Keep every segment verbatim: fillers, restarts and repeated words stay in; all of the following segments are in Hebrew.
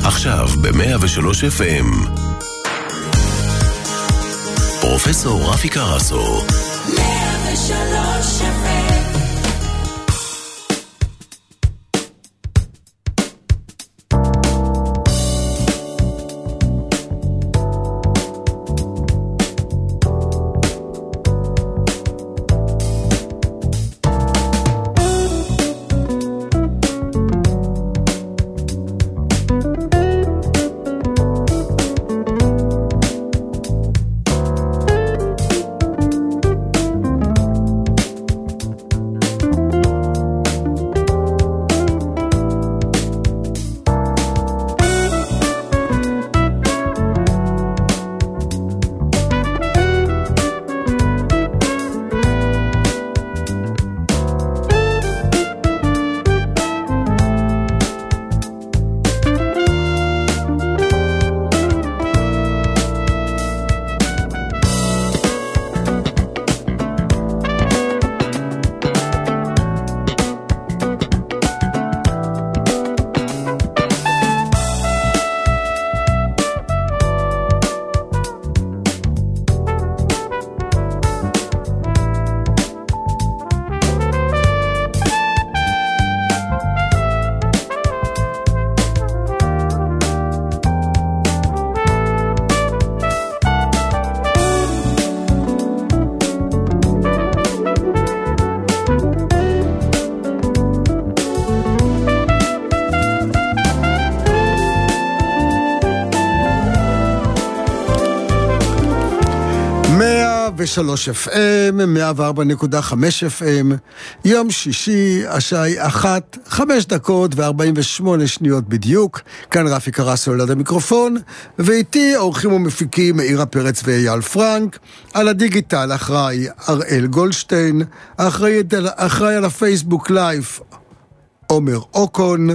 עכשיו ב-מאה ושלוש אף אם. פרופסור רפי קרסו. מאה ושלוש אף אם. שלוש אף אם, מאה וארבע נקודה חמש אף אם, יום שישי, השעה היא אחת, חמש דקות וארבעים ושמונה שניות בדיוק. כאן רפי קרסו ליד המיקרופון, ואיתי אורחים ומפיקים מאירה פרץ ואייל פרנק. על הדיגיטל אחראי אראל גולדשטיין, אחראי, אחראי על הפייסבוק לייב עומר אוקון,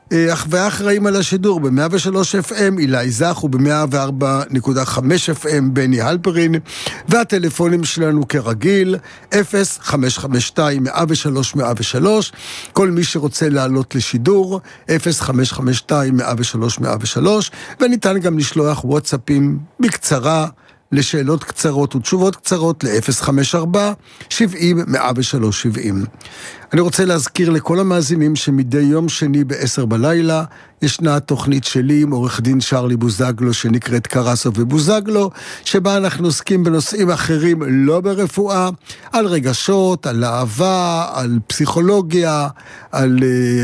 ואחראים על השידור ב-מאה ושלוש אף אם אילי זך וב-מאה וארבע נקודה חמש אף אם בני הלפרין, והטלפונים שלנו כרגיל אפס חמש חמש שתיים מאה ושלוש מאה ושלוש. כל מי שרוצה לעלות לשידור אפס חמש חמש שתיים מאה ושלוש מאה ושלוש, וניתן גם לשלוח וואטסאפים בקצרה לשאלות קצרות ותשובות קצרות ל-אפס חמש ארבע שבעים מאה ושלוש שבעים. אני רוצה להזכיר לכל המאזינים שמדי יום שני בעשר בלילה ישנה תוכנית שלי עם עורך דין שרלי בוזגלו שנקראת קרסו ובוזגלו, שבה אנחנו עוסקים בנושאים אחרים לא ברפואה, על רגשות, על אהבה, על פסיכולוגיה, על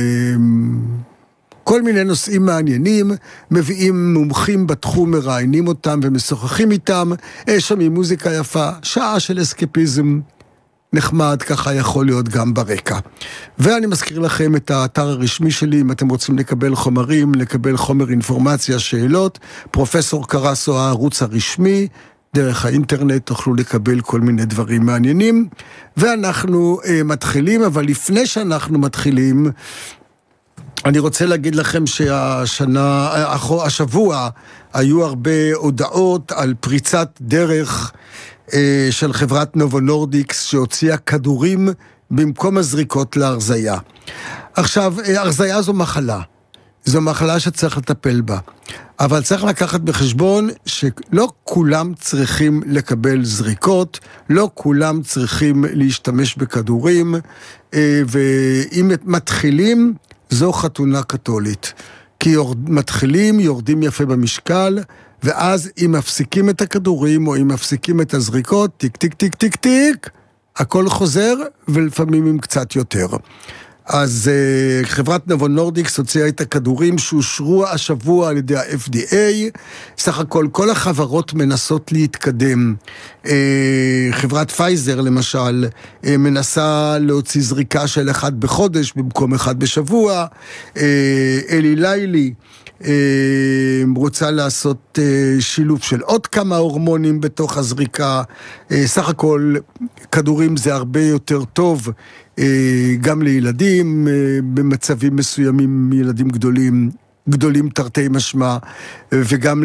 כל מיני נושאים מעניינים. מביאים מומחים בתחום, מראיינים אותם ומשוחחים איתם, שומעים מוזיקה יפה, שעה של אסקפיזם נחמד, ככה יכול להיות גם ברקע. ואני מזכיר לכם את האתר הרשמי שלי, אם אתם רוצים לקבל חומרים, לקבל חומר אינפורמציה, שאלות, פרופסור קרסו, הערוץ הרשמי, דרך האינטרנט תוכלו לקבל כל מיני דברים מעניינים. ואנחנו אה, מתחילים, אבל לפני שאנחנו מתחילים, אני רוצה להגיד לכם שהשנה, השבוע, היו הרבה הודעות על פריצת דרך אה, של חברת נובו נורדיקס, שהוציאה כדורים במקום הזריקות להרזיה. עכשיו, הרזיה זו מחלה. זו מחלה שצריך לטפל בה. אבל צריך לקחת בחשבון שלא כולם צריכים לקבל זריקות, לא כולם צריכים להשתמש בכדורים, אה, ואם מתחילים, זו חתונה קתולית, כי יורד, מתחילים, יורדים יפה במשקל, ואז אם מפסיקים את הכדורים, או אם מפסיקים את הזריקות, טיק טיק טיק טיק טיק, הכל חוזר, ולפעמים עם קצת יותר. אז uh, חברת נובו נורדיקס הוציאה את הכדורים שאושרו השבוע על ידי ה-אף די איי. סך הכל כל החברות מנסות להתקדם. uh, חברת פייזר למשל uh, מנסה להוציא זריקה של אחד בחודש במקום אחד בשבוע. uh, אלי לילי uh, רוצה לעשות uh, שילוב של עוד כמה הורמונים בתוך הזריקה. uh, סך הכל כדורים זה הרבה יותר טוב גם לילדים, במצבים מסוימים, ילדים גדולים, גדולים תרתי משמע, וגם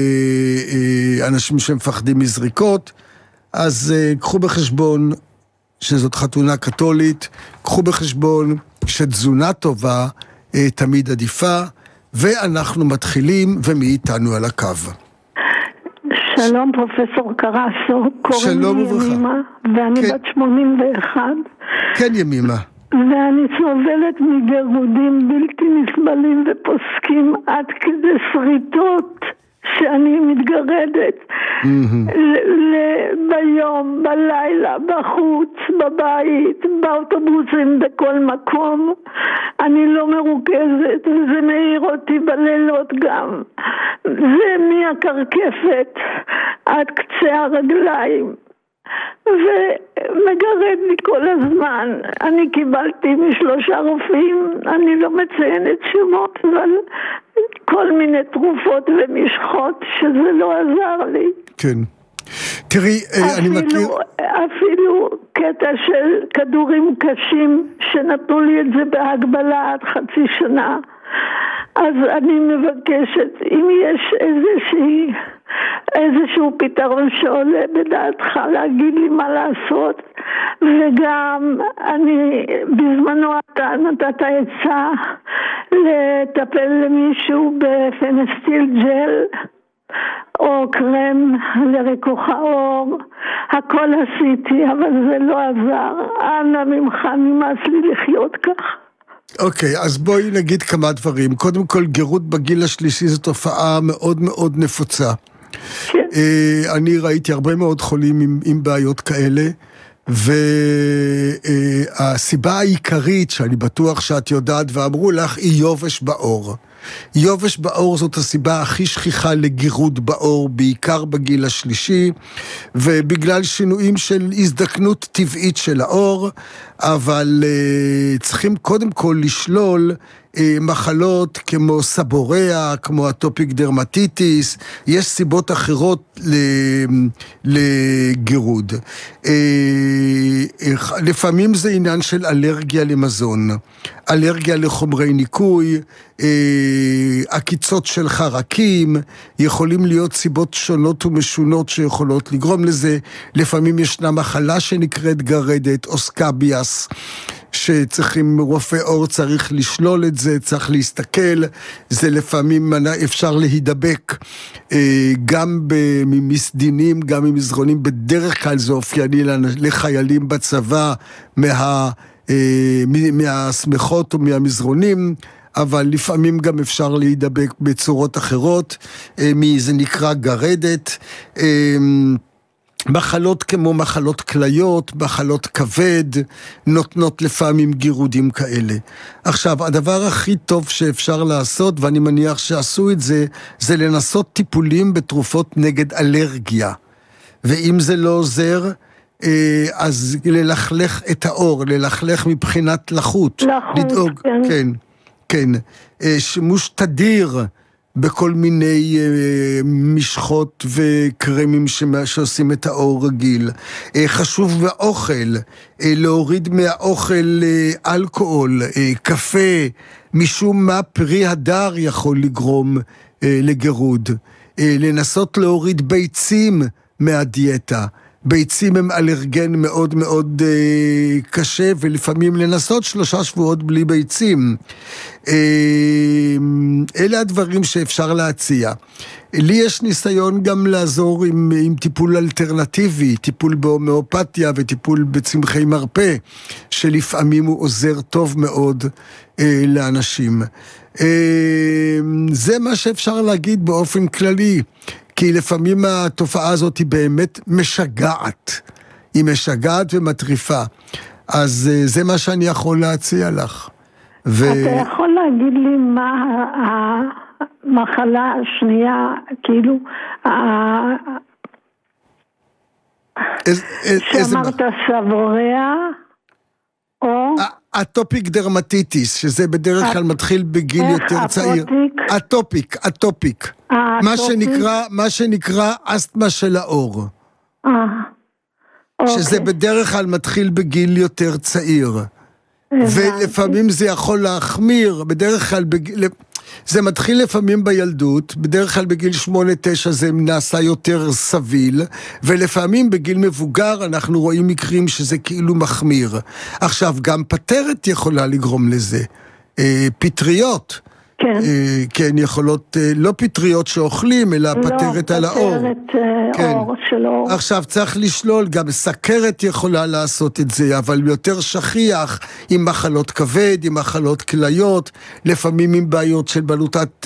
לאנשים שמפחדים מזריקות. אז קחו בחשבון שזאת חתונה קתולית, קחו בחשבון שתזונה טובה תמיד עדיפה, ואנחנו מתחילים, ומי איתנו על הקו? שלום פרופסור קרסו, קוראים לי ימימה, ואני בת שמונים ואחת. כן ימימה. ואני סובלת מגירודים בלתי נסבלים ופוסקים עד כדי שריטות שאני מתגרדת. ביום, בלילה, בחוץ, בבית, באוטובוסים, בכל מקום. אני לא מרוכזת, וזה מעיר אותי בלילות גם. זה מהקרקפת עד קצה הרגליים. ומגרד לי כל הזמן. אני קיבלתי משלושה רופאים, אני לא מציינת שמות, אבל כל מיני תרופות ומשחות שזה לא עזר לי. כן. תראי, אני מכיר... אפילו קטע של כדורים קשים שנתנו לי את זה בהגבלה עד חצי שנה. אז אני מבקשת, אם יש איזושהי, איזשהו פתרון שעולה בדעתך להגיד לי מה לעשות, וגם אני, בזמנו אתה נתת עצה לטפל למישהו בפנסטיל ג'ל, או קרם לריכוך העור, הכל עשיתי, אבל זה לא עזר. אנא ממך, נמאס לי לחיות כך. אוקיי, אז בואי נגיד כמה דברים. קודם כל, גירות בגיל השלישי זו תופעה מאוד מאוד נפוצה. כן. אני ראיתי הרבה מאוד חולים עם, עם בעיות כאלה, והסיבה העיקרית שאני בטוח שאת יודעת ואמרו לך היא יובש בעור. יובש בעור זאת הסיבה הכי שכיחה לגירות בעור, בעיקר בגיל השלישי, ובגלל שינויים של הזדקנות טבעית של העור, אבל uh, צריכים קודם כל לשלול uh, מחלות כמו סבוריה, כמו אטופיק דרמטיטיס, יש סיבות אחרות לגירוד. Uh, uh, לפעמים זה עניין של אלרגיה למזון, אלרגיה לחומרי ניקוי, uh, עקיצות של חרקים, יכולים להיות סיבות שונות ומשונות שיכולות לגרום לזה. לפעמים ישנה מחלה שנקראת גרדת או סקאביאס, שצריכים, רופא עור צריך לשלול את זה, צריך להסתכל, זה לפעמים אפשר להידבק גם ממסדינים, גם ממזרונים, בדרך כלל זה אופייני לחיילים בצבא מה, מהסמכות או מהמזרונים, אבל לפעמים גם אפשר להידבק בצורות אחרות, זה נקרא גרדת, מחלות כמו מחלות כליות, מחלות כבד, נותנות לפעמים גירודים כאלה. עכשיו, הדבר הכי טוב שאפשר לעשות, ואני מניח שעשו את זה, זה לנסות טיפולים בתרופות נגד אלרגיה. ואם זה לא עוזר, אז ללכלך את האור, ללכלך מבחינת לחות. לחות, לדאוג, כן. כן, כן. שימוש תדיר, בכל מיני uh, משחות וקרמים שעושים את האור רגיל. Uh, חשוב באוכל, uh, להוריד מהאוכל uh, אלכוהול, uh, קפה, משום מה פרי הדר יכול לגרום uh, לגירוד. Uh, לנסות להוריד ביצים מהדיאטה. ביצים הם אלרגן מאוד מאוד אה, קשה, ולפעמים לנסות שלושה שבועות בלי ביצים. אה, אלה הדברים שאפשר להציע. לי יש ניסיון גם לעזור עם, עם טיפול אלטרנטיבי, טיפול בהומאופתיה וטיפול בצמחי מרפא, שלפעמים הוא עוזר טוב מאוד אה, לאנשים. אה, זה מה שאפשר להגיד באופן כללי. כי לפעמים התופעה הזאת היא באמת משגעת. היא משגעת ומטריפה. אז זה מה שאני יכול להציע לך. ו... אתה יכול להגיד לי מה המחלה השנייה, כאילו, איז, שאמרת סבוריה, או... אטופיק דרמטיטיס, שזה בדרך כלל מתחיל בגיל יותר צעיר. אטופיק, אטופיק. מה שנקרא, מה שנקרא אסתמה של האור. שזה בדרך כלל מתחיל בגיל יותר צעיר. ולפעמים זה יכול להחמיר, בדרך כלל בגיל... זה מתחיל לפעמים בילדות, בדרך כלל בגיל שמונה תשע זה נעשה יותר סביל, ולפעמים בגיל מבוגר אנחנו רואים מקרים שזה כאילו מחמיר. עכשיו, גם פטרת יכולה לגרום לזה. פטריות, כן. כן, יכולות, לא פטריות שאוכלים, אלא פטרת על האור. לא, פטרת אור של אור. עכשיו צריך לשלול, גם סכרת יכולה לעשות את זה, אבל יותר שכיח עם מחלות כבד, עם מחלות כליות, לפעמים עם בעיות של בלוטת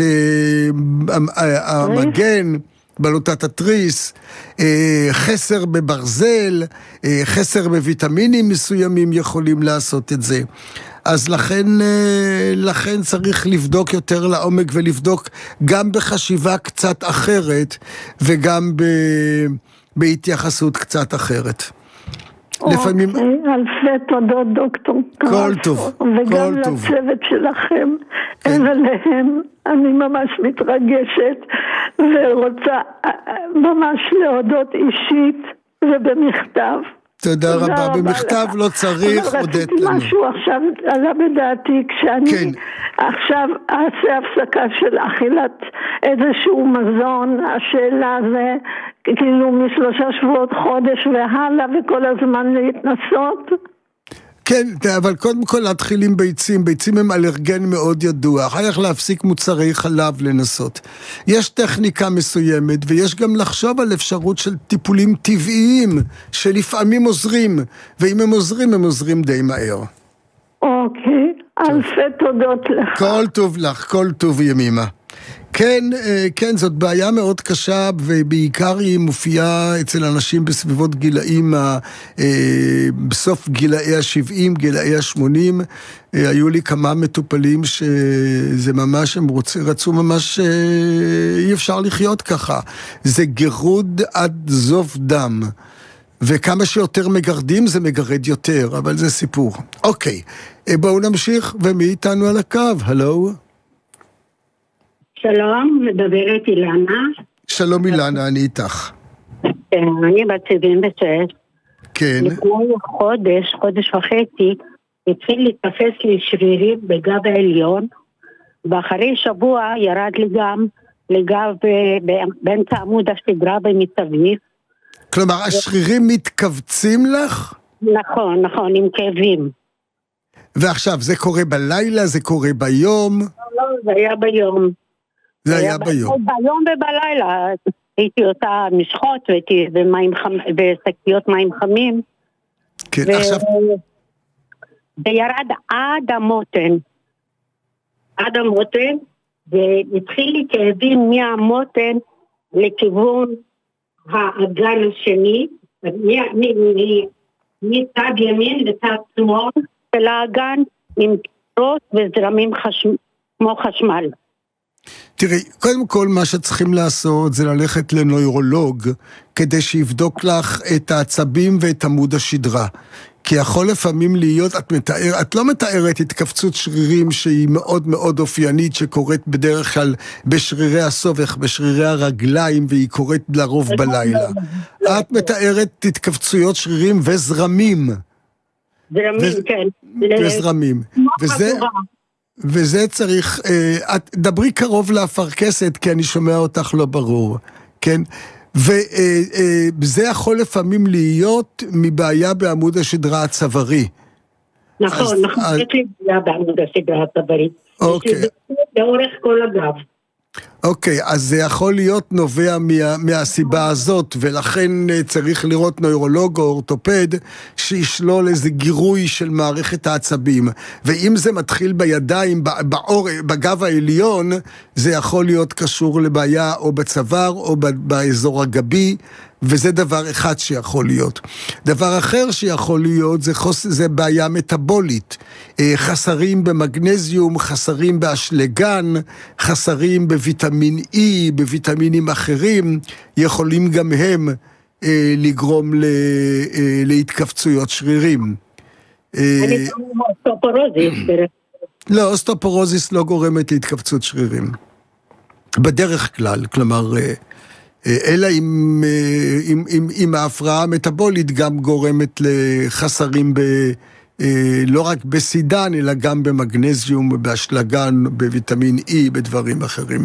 המגן, בלוטת התריס, חסר בברזל, חסר בוויטמינים מסוימים יכולים לעשות את זה. אז לכן, לכן צריך לבדוק יותר לעומק ולבדוק גם בחשיבה קצת אחרת וגם ב, בהתייחסות קצת אחרת. לפעמים... אלפי תודות דוקטור. כל טוב, וגם כל טוב. לצוות שלכם, אין עליהם, אני ממש מתרגשת ורוצה ממש להודות אישית ובמכתב. תודה רבה, במכתב לא צריך, הודית לנו. רציתי משהו עכשיו עלה בדעתי, כשאני עכשיו אעשה הפסקה של אכילת איזשהו מזון, השאלה זה כאילו משלושה שבועות חודש והלאה וכל הזמן להתנסות. כן, אבל קודם כל להתחיל עם ביצים, ביצים הם אלרגן מאוד ידוע, אחר כך להפסיק מוצרי חלב לנסות. יש טכניקה מסוימת, ויש גם לחשוב על אפשרות של טיפולים טבעיים, שלפעמים עוזרים, ואם הם עוזרים, הם עוזרים די מהר. אוקיי, אלפי תודות לך. כל טוב לך, כל טוב ימימה. כן, כן, זאת בעיה מאוד קשה, ובעיקר היא מופיעה אצל אנשים בסביבות גילאים, בסוף גילאי ה-שבעים, גילאי ה-שמונים. היו לי כמה מטופלים שזה ממש, הם רוצ, רצו ממש, אי אפשר לחיות ככה. זה גירוד עד זוב דם. וכמה שיותר מגרדים זה מגרד יותר, אבל זה סיפור. אוקיי, בואו נמשיך, ומי איתנו על הקו? הלו? שלום, מדברת אילנה. שלום אילנה, אני איתך. אני בת שבעים ושש. כן. לפני חודש, חודש וחצי, התחיל להתפס לי שרירים בגב העליון, ואחרי שבוע ירד לי גם לגב באמצע עמוד השדרה במסביב. כלומר, השרירים מתכווצים לך? נכון, נכון, עם כאבים. ועכשיו, זה קורה בלילה, זה קורה ביום? לא, לא, זה היה ביום. זה היה ביום. ביום ובלילה, הייתי עושה משחות ושקיות מים חמים. כן, עכשיו... זה ירד עד המותן. עד המותן, והתחיל לי כאבים מהמותן לכיוון האגן השני, מצד ימין לצד שמאל של האגן, עם קירות וזרמים כמו חשמל. תראי, קודם כל מה שצריכים לעשות זה ללכת לנוירולוג כדי שיבדוק לך את העצבים ואת עמוד השדרה. כי יכול לפעמים להיות, את, מתאר, את לא מתארת התכווצות שרירים שהיא מאוד מאוד אופיינית, שקורית בדרך כלל בשרירי הסובך, בשרירי הרגליים, והיא קורית לרוב בלילה. את מתארת התכווצויות שרירים וזרמים. זרמים, כן. וזרמים. וזה... וזה צריך, את דברי קרוב לאפרכסת, כי אני שומע אותך לא ברור, כן? וזה יכול לפעמים להיות מבעיה בעמוד השדרה הצווארי. נכון, נכון, יש לי בעיה בעמוד השדרה הצווארי. אוקיי. לאורך כל הגב. אוקיי, אז זה יכול להיות נובע מה, מהסיבה הזאת, ולכן צריך לראות נוירולוג או אורתופד שישלול איזה גירוי של מערכת העצבים. ואם זה מתחיל בידיים, בעור, בגב העליון, זה יכול להיות קשור לבעיה או בצוואר או באזור הגבי, וזה דבר אחד שיכול להיות. דבר אחר שיכול להיות זה, חוס... זה בעיה מטאבולית. חסרים במגנזיום, חסרים באשלגן, חסרים בוויטמין E, בוויטמינים אחרים, יכולים גם הם אה, לגרום ל... אה, להתכווצויות שרירים. אני כמו אוסטופורוזיס. לא, אוסטופורוזיס לא גורמת להתכווצות שרירים. בדרך כלל, כלומר... אלא אם, אם, אם, אם ההפרעה המטאבולית גם גורמת לחסרים ב, לא רק בסידן, אלא גם במגנזיום, באשלגן, בוויטמין E, בדברים אחרים.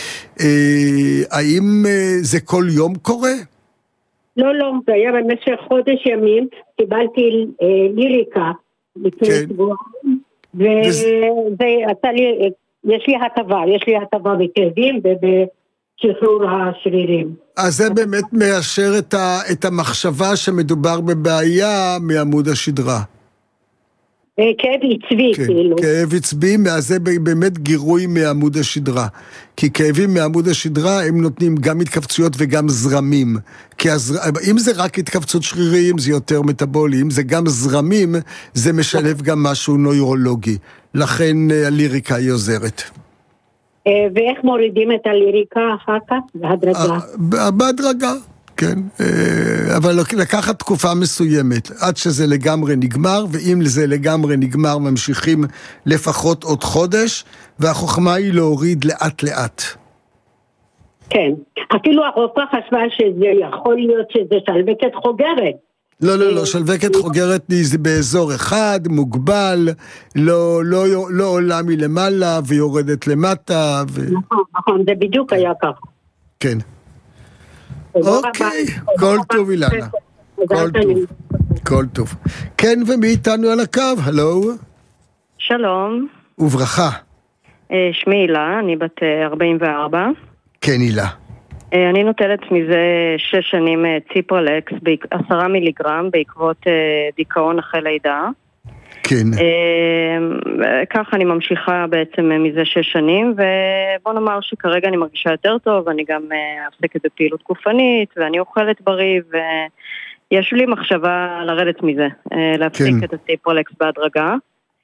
האם זה כל יום קורה? לא, לא, זה היה במשך חודש ימים, קיבלתי ליריקה לפני שבועיים, וזה עשה לי יש לי הטבה, יש לי הטבה בכאבים ובשחרור השרירים. אז זה באמת מאשר את, ה, את המחשבה שמדובר בבעיה מעמוד השדרה. כאב עצבי, כן, כאילו. כאב עצבי, זה באמת גירוי מעמוד השדרה. כי כאבים מעמוד השדרה הם נותנים גם התכווצויות וגם זרמים. כי הזר... אם זה רק התכווצות שרירים זה יותר מטאבולי, אם זה גם זרמים זה משלב גם משהו נוירולוגי. לכן הליריקה היא עוזרת. ואיך מורידים את הליריקה אחר כך? בהדרגה? בהדרגה. כן, אבל לקחת תקופה מסוימת, עד שזה לגמרי נגמר, ואם זה לגמרי נגמר, ממשיכים לפחות עוד חודש, והחוכמה היא להוריד לאט לאט. כן, אפילו הרופאה חשבה שזה יכול להיות שזה שלווקת חוגרת. לא, לא, לא, שלווקת חוגרת זה באזור אחד, מוגבל, לא, לא, לא עולה מלמעלה ויורדת למטה. ו... נכון, נכון, זה בדיוק היה כך. כן. אוקיי, כל טוב אילנה, כל טוב, כל טוב. כן, ומי איתנו על הקו? הלו? שלום. וברכה. שמי הילה, אני בת ארבעים וארבע. כן, הילה. אני נוטלת מזה שש שנים ציפרלקס, עשרה מיליגרם, בעקבות דיכאון אחרי לידה. כן. ככה אני ממשיכה בעצם מזה שש שנים, ובוא נאמר שכרגע אני מרגישה יותר טוב, אני גם עוסקת בפעילות גופנית, ואני אוכלת בריא, ויש לי מחשבה לרדת מזה, להפסיק את הציפרלקס בהדרגה.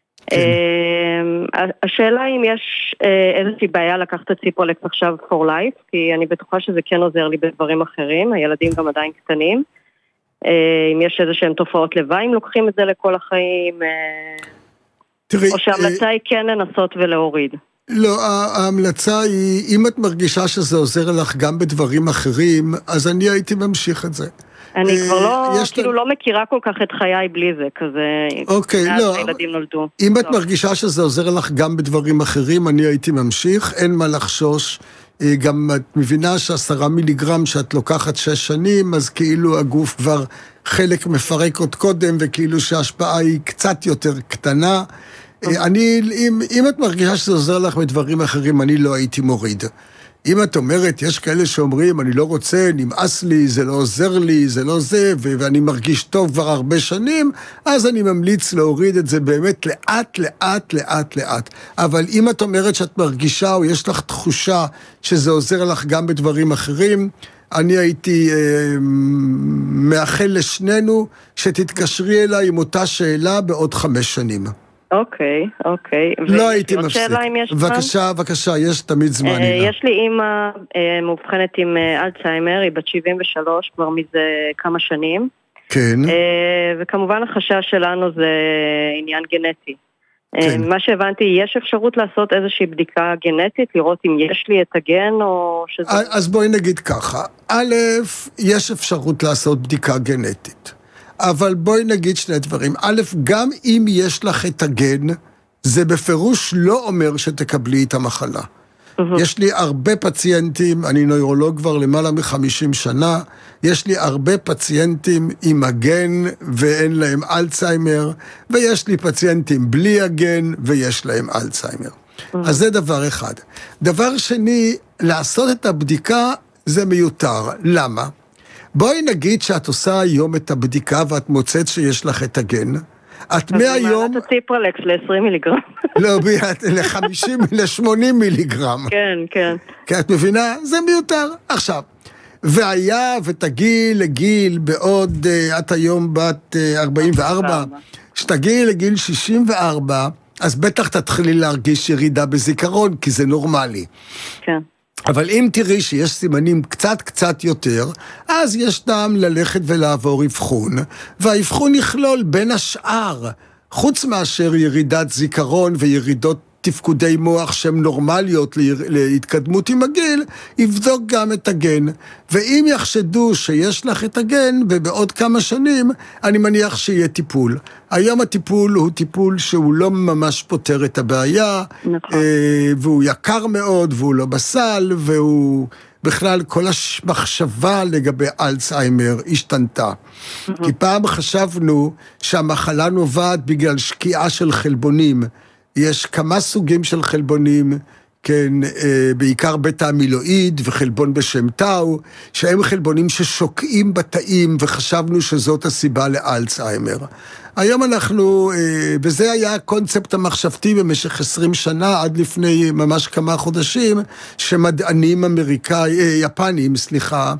השאלה אם יש איזושהי בעיה לקחת את הציפרלקס עכשיו for life, כי אני בטוחה שזה כן עוזר לי בדברים אחרים, הילדים גם עדיין קטנים. אם יש איזה שהן תופעות לוואי, אם לוקחים את זה לכל החיים, או שההמלצה היא כן לנסות ולהוריד. לא, ההמלצה היא, אם את מרגישה שזה עוזר לך גם בדברים אחרים, אז אני הייתי ממשיך את זה. אני כבר לא, כאילו לא מכירה כל כך את חיי בלי זה, כזה, אוקיי, לא, הילדים נולדו. אם את מרגישה שזה עוזר לך גם בדברים אחרים, אני הייתי ממשיך, אין מה לחשוש. גם את מבינה שעשרה מיליגרם שאת לוקחת שש שנים, אז כאילו הגוף כבר חלק מפרק עוד קודם, וכאילו שההשפעה היא קצת יותר קטנה. אני, אם, אם את מרגישה שזה עוזר לך בדברים אחרים, אני לא הייתי מוריד. אם את אומרת, יש כאלה שאומרים, אני לא רוצה, נמאס לי, זה לא עוזר לי, זה לא זה, ואני מרגיש טוב כבר הרבה שנים, אז אני ממליץ להוריד את זה באמת לאט, לאט, לאט, לאט. אבל אם את אומרת שאת מרגישה, או יש לך תחושה שזה עוזר לך גם בדברים אחרים, אני הייתי אה, מאחל לשנינו שתתקשרי אליי עם אותה שאלה בעוד חמש שנים. אוקיי, אוקיי. לא הייתי מפסיק. בבקשה, בבקשה, יש תמיד זמן. יש לי אימא מאובחנת עם אלצהיימר, היא בת שבעים ושלוש, כבר מזה כמה שנים. כן. וכמובן החשש שלנו זה עניין גנטי. מה שהבנתי, יש אפשרות לעשות איזושהי בדיקה גנטית, לראות אם יש לי את הגן או שזה... אז בואי נגיד ככה. א', יש אפשרות לעשות בדיקה גנטית. אבל בואי נגיד שני דברים. א', גם אם יש לך את הגן, זה בפירוש לא אומר שתקבלי את המחלה. Mm-hmm. יש לי הרבה פציינטים, אני נוירולוג כבר למעלה מ-חמישים שנה, יש לי הרבה פציינטים עם הגן ואין להם אלצהיימר, ויש לי פציינטים בלי הגן ויש להם אלצהיימר. Mm-hmm. אז זה דבר אחד. דבר שני, לעשות את הבדיקה זה מיותר. למה? בואי נגיד שאת עושה היום את הבדיקה ואת מוצאת שיש לך את הגן. את מהיום... אז מעלת הציפרלקס ל-עשרים מיליגרם. לא, ל-חמישים, ל-שמונים מיליגרם. כן, כן. כי את מבינה? זה מיותר. עכשיו, והיה ותגיעי לגיל בעוד, את היום בת ארבעים וארבע, שתגיעי לגיל שישים וארבע, אז בטח תתחילי להרגיש ירידה בזיכרון, כי זה נורמלי. כן. אבל אם תראי שיש סימנים קצת קצת יותר, אז יש טעם ללכת ולעבור אבחון, והאבחון יכלול בין השאר, חוץ מאשר ירידת זיכרון וירידות תפקודי מוח שהן נורמליות להתקדמות עם הגיל, יבדוק גם את הגן. ואם יחשדו שיש לך את הגן, ובעוד כמה שנים, אני מניח שיהיה טיפול. היום הטיפול הוא טיפול שהוא לא ממש פותר את הבעיה, נכון. והוא יקר מאוד, והוא לא בסל, והוא בכלל כל המחשבה לגבי אלצהיימר השתנתה. כי פעם חשבנו שהמחלה נובעת בגלל שקיעה של חלבונים, יש כמה סוגים של חלבונים, כן, בעיקר בטא אמילואיד וחלבון בשם טאו, שהם חלבונים ששוקעים בתאים, וחשבנו שזאת הסיבה לאלצהיימר. היום אנחנו, וזה היה הקונספט המחשבתי במשך עשרים שנה, עד לפני ממש כמה חודשים, שמדענים אמריקאים, יפנים, סליחה,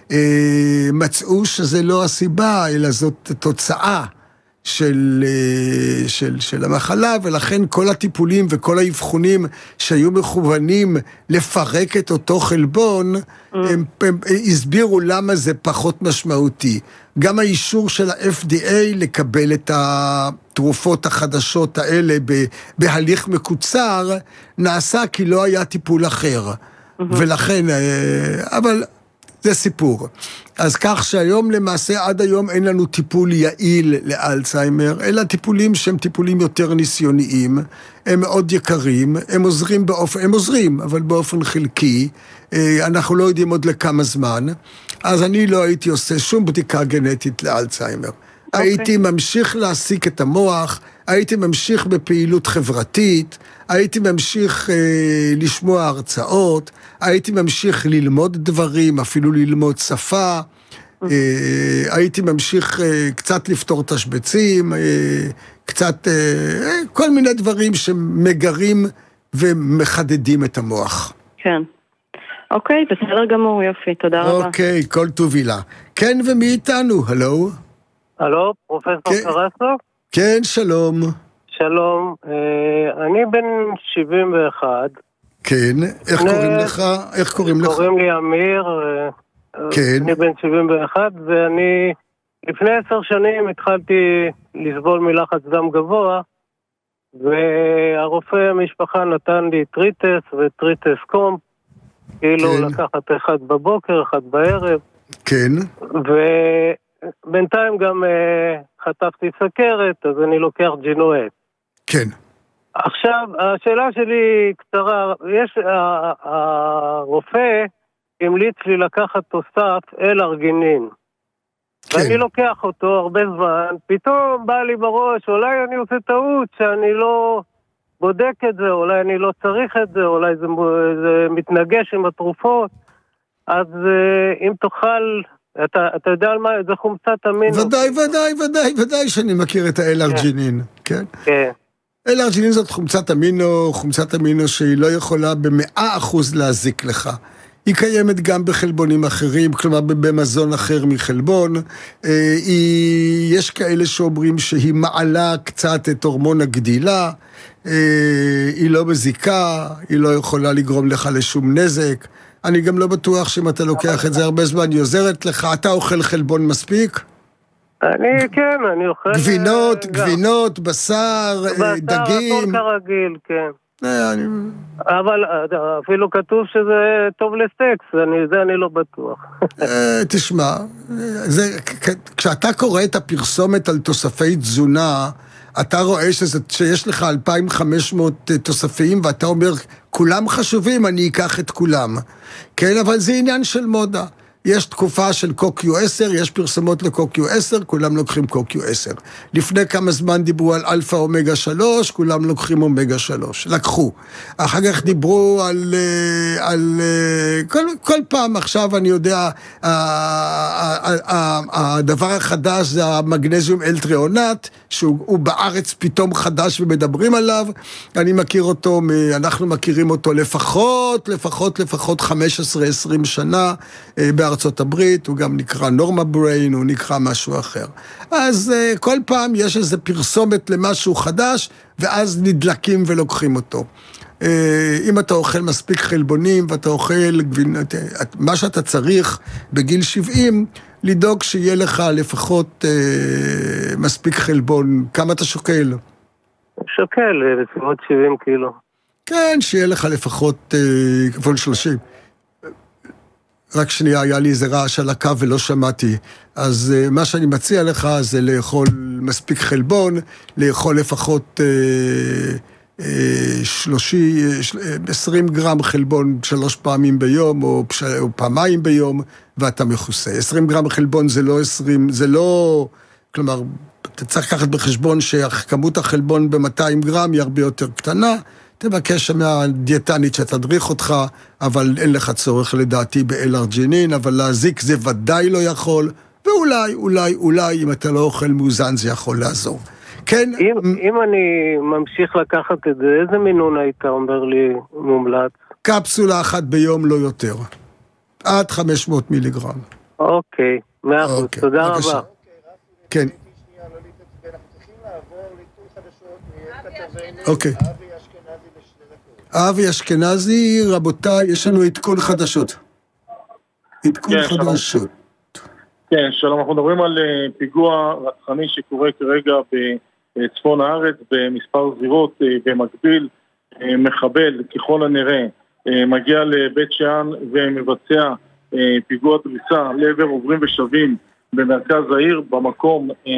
מצאו שזה לא הסיבה, אלא זאת תוצאה של, של, של המחלה, ולכן כל הטיפולים וכל האבחונים שהיו מכוונים לפרק את אותו חלבון, mm. הם, הם הסבירו למה זה פחות משמעותי. גם האישור של ה-אף די איי לקבל את התרופות החדשות האלה בהליך מקוצר, נעשה כי לא היה טיפול אחר. Mm-hmm. ולכן, אבל זה סיפור. אז כך שהיום למעשה עד היום אין לנו טיפול יעיל לאלצהיימר, אלא טיפולים שהם טיפולים יותר ניסיוניים, הם מאוד יקרים, הם עוזרים באופן, הם עוזרים, אבל באופן חלקי, אנחנו לא יודעים עוד לכמה זמן, אז אני לא הייתי עושה שום בדיקה גנטית לאלצהיימר. Okay. הייתי ממשיך להעסיק את המוח, הייתי ממשיך בפעילות חברתית, הייתי ממשיך אה, לשמוע הרצאות, הייתי ממשיך ללמוד דברים, אפילו ללמוד שפה, אה, הייתי ממשיך אה, קצת לפתור תשבצים, אה, קצת, אה, כל מיני דברים שמגרים ומחדדים את המוח. כן. אוקיי, בסדר גמור, יופי, תודה רבה. אוקיי, כל טוב הילה. כן, ומי איתנו? הלו? הלו, פרופסור כן. קרסו? כן, שלום. שלום, אני בן שבעים ואחת. כן, איך אני... קוראים לך? איך קוראים לך? קוראים לי אמיר. כן. אני בן שבעים ואחת, ואני לפני עשר שנים התחלתי לסבול מלחץ דם גבוה, והרופא המשפחה נתן לי טריטס וטריטס קומפ, כאילו כן. לקחת אחד בבוקר, אחד בערב. כן. ובינתיים גם uh, חטפתי סכרת, אז אני לוקח ג'ינואט. כן. עכשיו, השאלה שלי קצרה, יש, הרופא המליץ לי לקחת תוסף אל-ארגינין. כן. ואני לוקח אותו הרבה זמן, פתאום בא לי בראש, אולי אני עושה טעות שאני לא בודק את זה, אולי אני לא צריך את זה, אולי זה, זה מתנגש עם התרופות, אז אם תוכל, אתה, אתה יודע על מה, זה חומצת אמינו. ודאי, ודאי, ודאי, ודאי שאני מכיר את האל-ארג'ינין, כן? כן. אל-ארג'ינין זאת חומצת אמינו, חומצת אמינו שהיא לא יכולה במאה אחוז להזיק לך. היא קיימת גם בחלבונים אחרים, כלומר במזון אחר מחלבון. היא, יש כאלה שאומרים שהיא מעלה קצת את הורמון הגדילה, היא לא מזיקה, היא לא יכולה לגרום לך לשום נזק. אני גם לא בטוח שאם אתה לוקח את זה הרבה זמן, היא עוזרת לך. אתה אוכל חלבון מספיק? אני, כן, אני אוכל... גבינות, גבינות, בשר, דגים. בשר, הכל כרגיל, כן. אני... אבל אפילו כתוב שזה טוב לסקס, אני, זה אני לא בטוח. תשמע, זה, כשאתה קורא את הפרסומת על תוספי תזונה, אתה רואה שזה, שיש לך אלפיים וחמש מאות תוספים, ואתה אומר, כולם חשובים, אני אקח את כולם. כן, אבל זה עניין של מודה. יש תקופה של קוקיו עשר, יש פרסומות לקוקיו עשר, כולם לוקחים קוקיו עשר. לפני כמה זמן דיברו על אלפא אומגה שלוש, כולם לוקחים אומגה שלוש. לקחו. אחר כך דיברו על... על כל, כל פעם עכשיו אני יודע, הדבר החדש זה המגנזיום אלטריאונט, שהוא בארץ פתאום חדש ומדברים עליו. אני מכיר אותו, אנחנו מכירים אותו לפחות, לפחות, לפחות חמש עשרה עשרים שנה, בארצות הברית, הוא גם נקרא נורמה בריין, הוא נקרא משהו אחר. אז uh, כל פעם יש איזו פרסומת למשהו חדש, ואז נדלקים ולוקחים אותו. Uh, אם אתה אוכל מספיק חלבונים, ואתה אוכל גבינות, מה שאתה צריך בגיל שבעים, לדאוג שיהיה לך לפחות uh, מספיק חלבון. כמה אתה שוקל? שוקל, לפחות שבעים קילו. כן, שיהיה לך לפחות כפול uh, שלושים. רק שנייה, היה לי איזה רעש על הקו ולא שמעתי. אז uh, מה שאני מציע לך זה לאכול מספיק חלבון, לאכול לפחות uh, uh, שלושים, עשרים גרם חלבון שלוש פעמים ביום, או, פש... או פעמיים ביום, ואתה מכוסה. עשרים גרם חלבון זה לא עשרים, זה לא, כלומר, אתה צריך לקחת בחשבון שכמות החלבון ב-מאתיים גרם היא הרבה יותר קטנה, תבקש מהדיאטנית שתדריך אותך, אבל אין לך צורך לדעתי באל-ארג'ינין, אבל להזיק זה ודאי לא יכול, ואולי, אולי, אולי, אם אתה לא אוכל מאוזן זה יכול לעזור. כן? אם, אם אני ממשיך לקחת את זה, איזה מינון היית אומר לי מומלץ? קפסולה אחת ביום לא יותר. עד חמש מאות מיליגרם. אוקיי, מאה אחוז, אוקיי, תודה בבקשה. רבה. כן. אוקיי. אבי אשכנזי, רבותיי, יש לנו עדכון חדשות. עדכון כן, חדשות. כן, שלום, אנחנו מדברים על uh, פיגוע רצחני שקורה כרגע בצפון הארץ, במספר זירות uh, במקביל, uh, מחבל ככל הנראה uh, מגיע לבית שאן ומבצע uh, פיגוע דריסה לעבר עוברים ושבים במרכז העיר. במקום uh,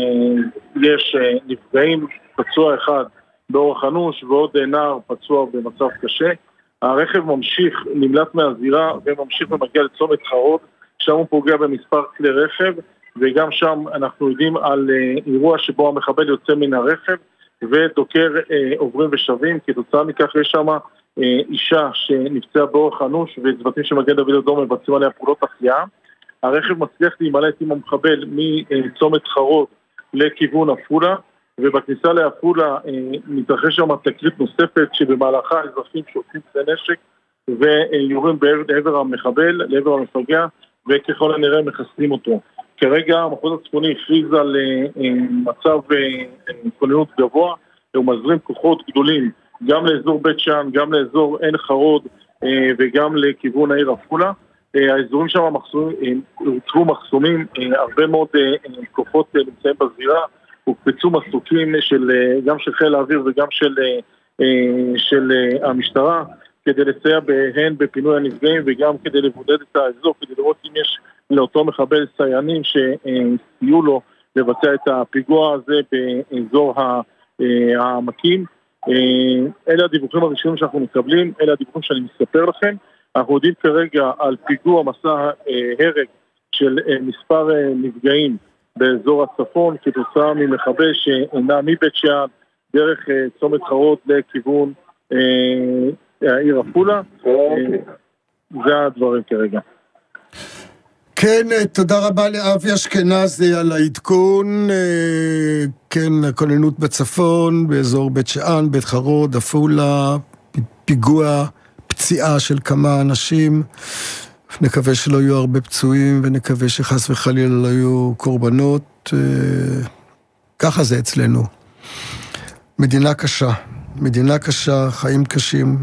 יש uh, נפגעים, פצוע אחד באורח אנוש ועוד uh, נער פצוע במצב קשה. הרכב ממשיך, נמלט מהזירה וממשיך ומגיע לצומת חרוד, שם הוא פוגע במספר כלי רכב, וגם שם אנחנו יודעים על uh, אירוע שבו המחבל יוצא מן הרכב ודוקר uh, עוברים ושבים. כתוצאה מכך יש שם uh, אישה שנפצעה באורח אנוש, וצוותים של מגן דוד אדום מבצעים עליה פעולות החייאה. הרכב מצליח להימלט עם המחבל מצומת חרוד לכיוון עפולה, ובכניסה לעפולה uh, מתרחש שם תקרית נוספת שבמהלכה האזרחים שולפים כלי נשק ויורים לעבר המחבל, לעבר המפגע, וככל הנראה מחסלים אותו. כרגע המחוז הצפוני הכריז על uh, uh, מצב uh, כוננות גבוה, הוא מזרים כוחות גדולים גם לאזור בית שאן, גם לאזור עין חרוד uh, וגם לכיוון העיר עפולה. Uh, האזורים שם הוצבו מחסומים, uh, הרבה מאוד uh, כוחות uh, נמצאים בזירה, הוקפצו מסוקים של, uh, גם של חיל האוויר וגם של, uh, uh, של uh, המשטרה, כדי לסייע בהן בפינוי הנפגעים וגם כדי לבודד את האזור, כדי לראות אם יש לאותו מחבל סייענים שסייעו לו לבצע את הפיגוע הזה באזור העמקים. אלה הדיווחים הראשונים שאנחנו מקבלים, אלה הדיווחים שאני מספר לכם. אנחנו יודעים כרגע על פיגוע מסע הרג של מספר נפגעים באזור הצפון, כתוצאה ממחבל שנע מבית שאן דרך צומת חרוד לכיוון העיר עפולה. זה הדברים כרגע. כן, תודה רבה לאבי אשכנזי על העדכון. כן, הכוננות בצפון, באזור בית שאן, בית חרוד, עפולה, פיגוע, פציעה של כמה אנשים. נקווה שלא יהיו הרבה פצועים, ונקווה שחס וחלילה לא יהיו קורבנות. ככה זה אצלנו. מדינה קשה. מדינה קשה, חיים קשים.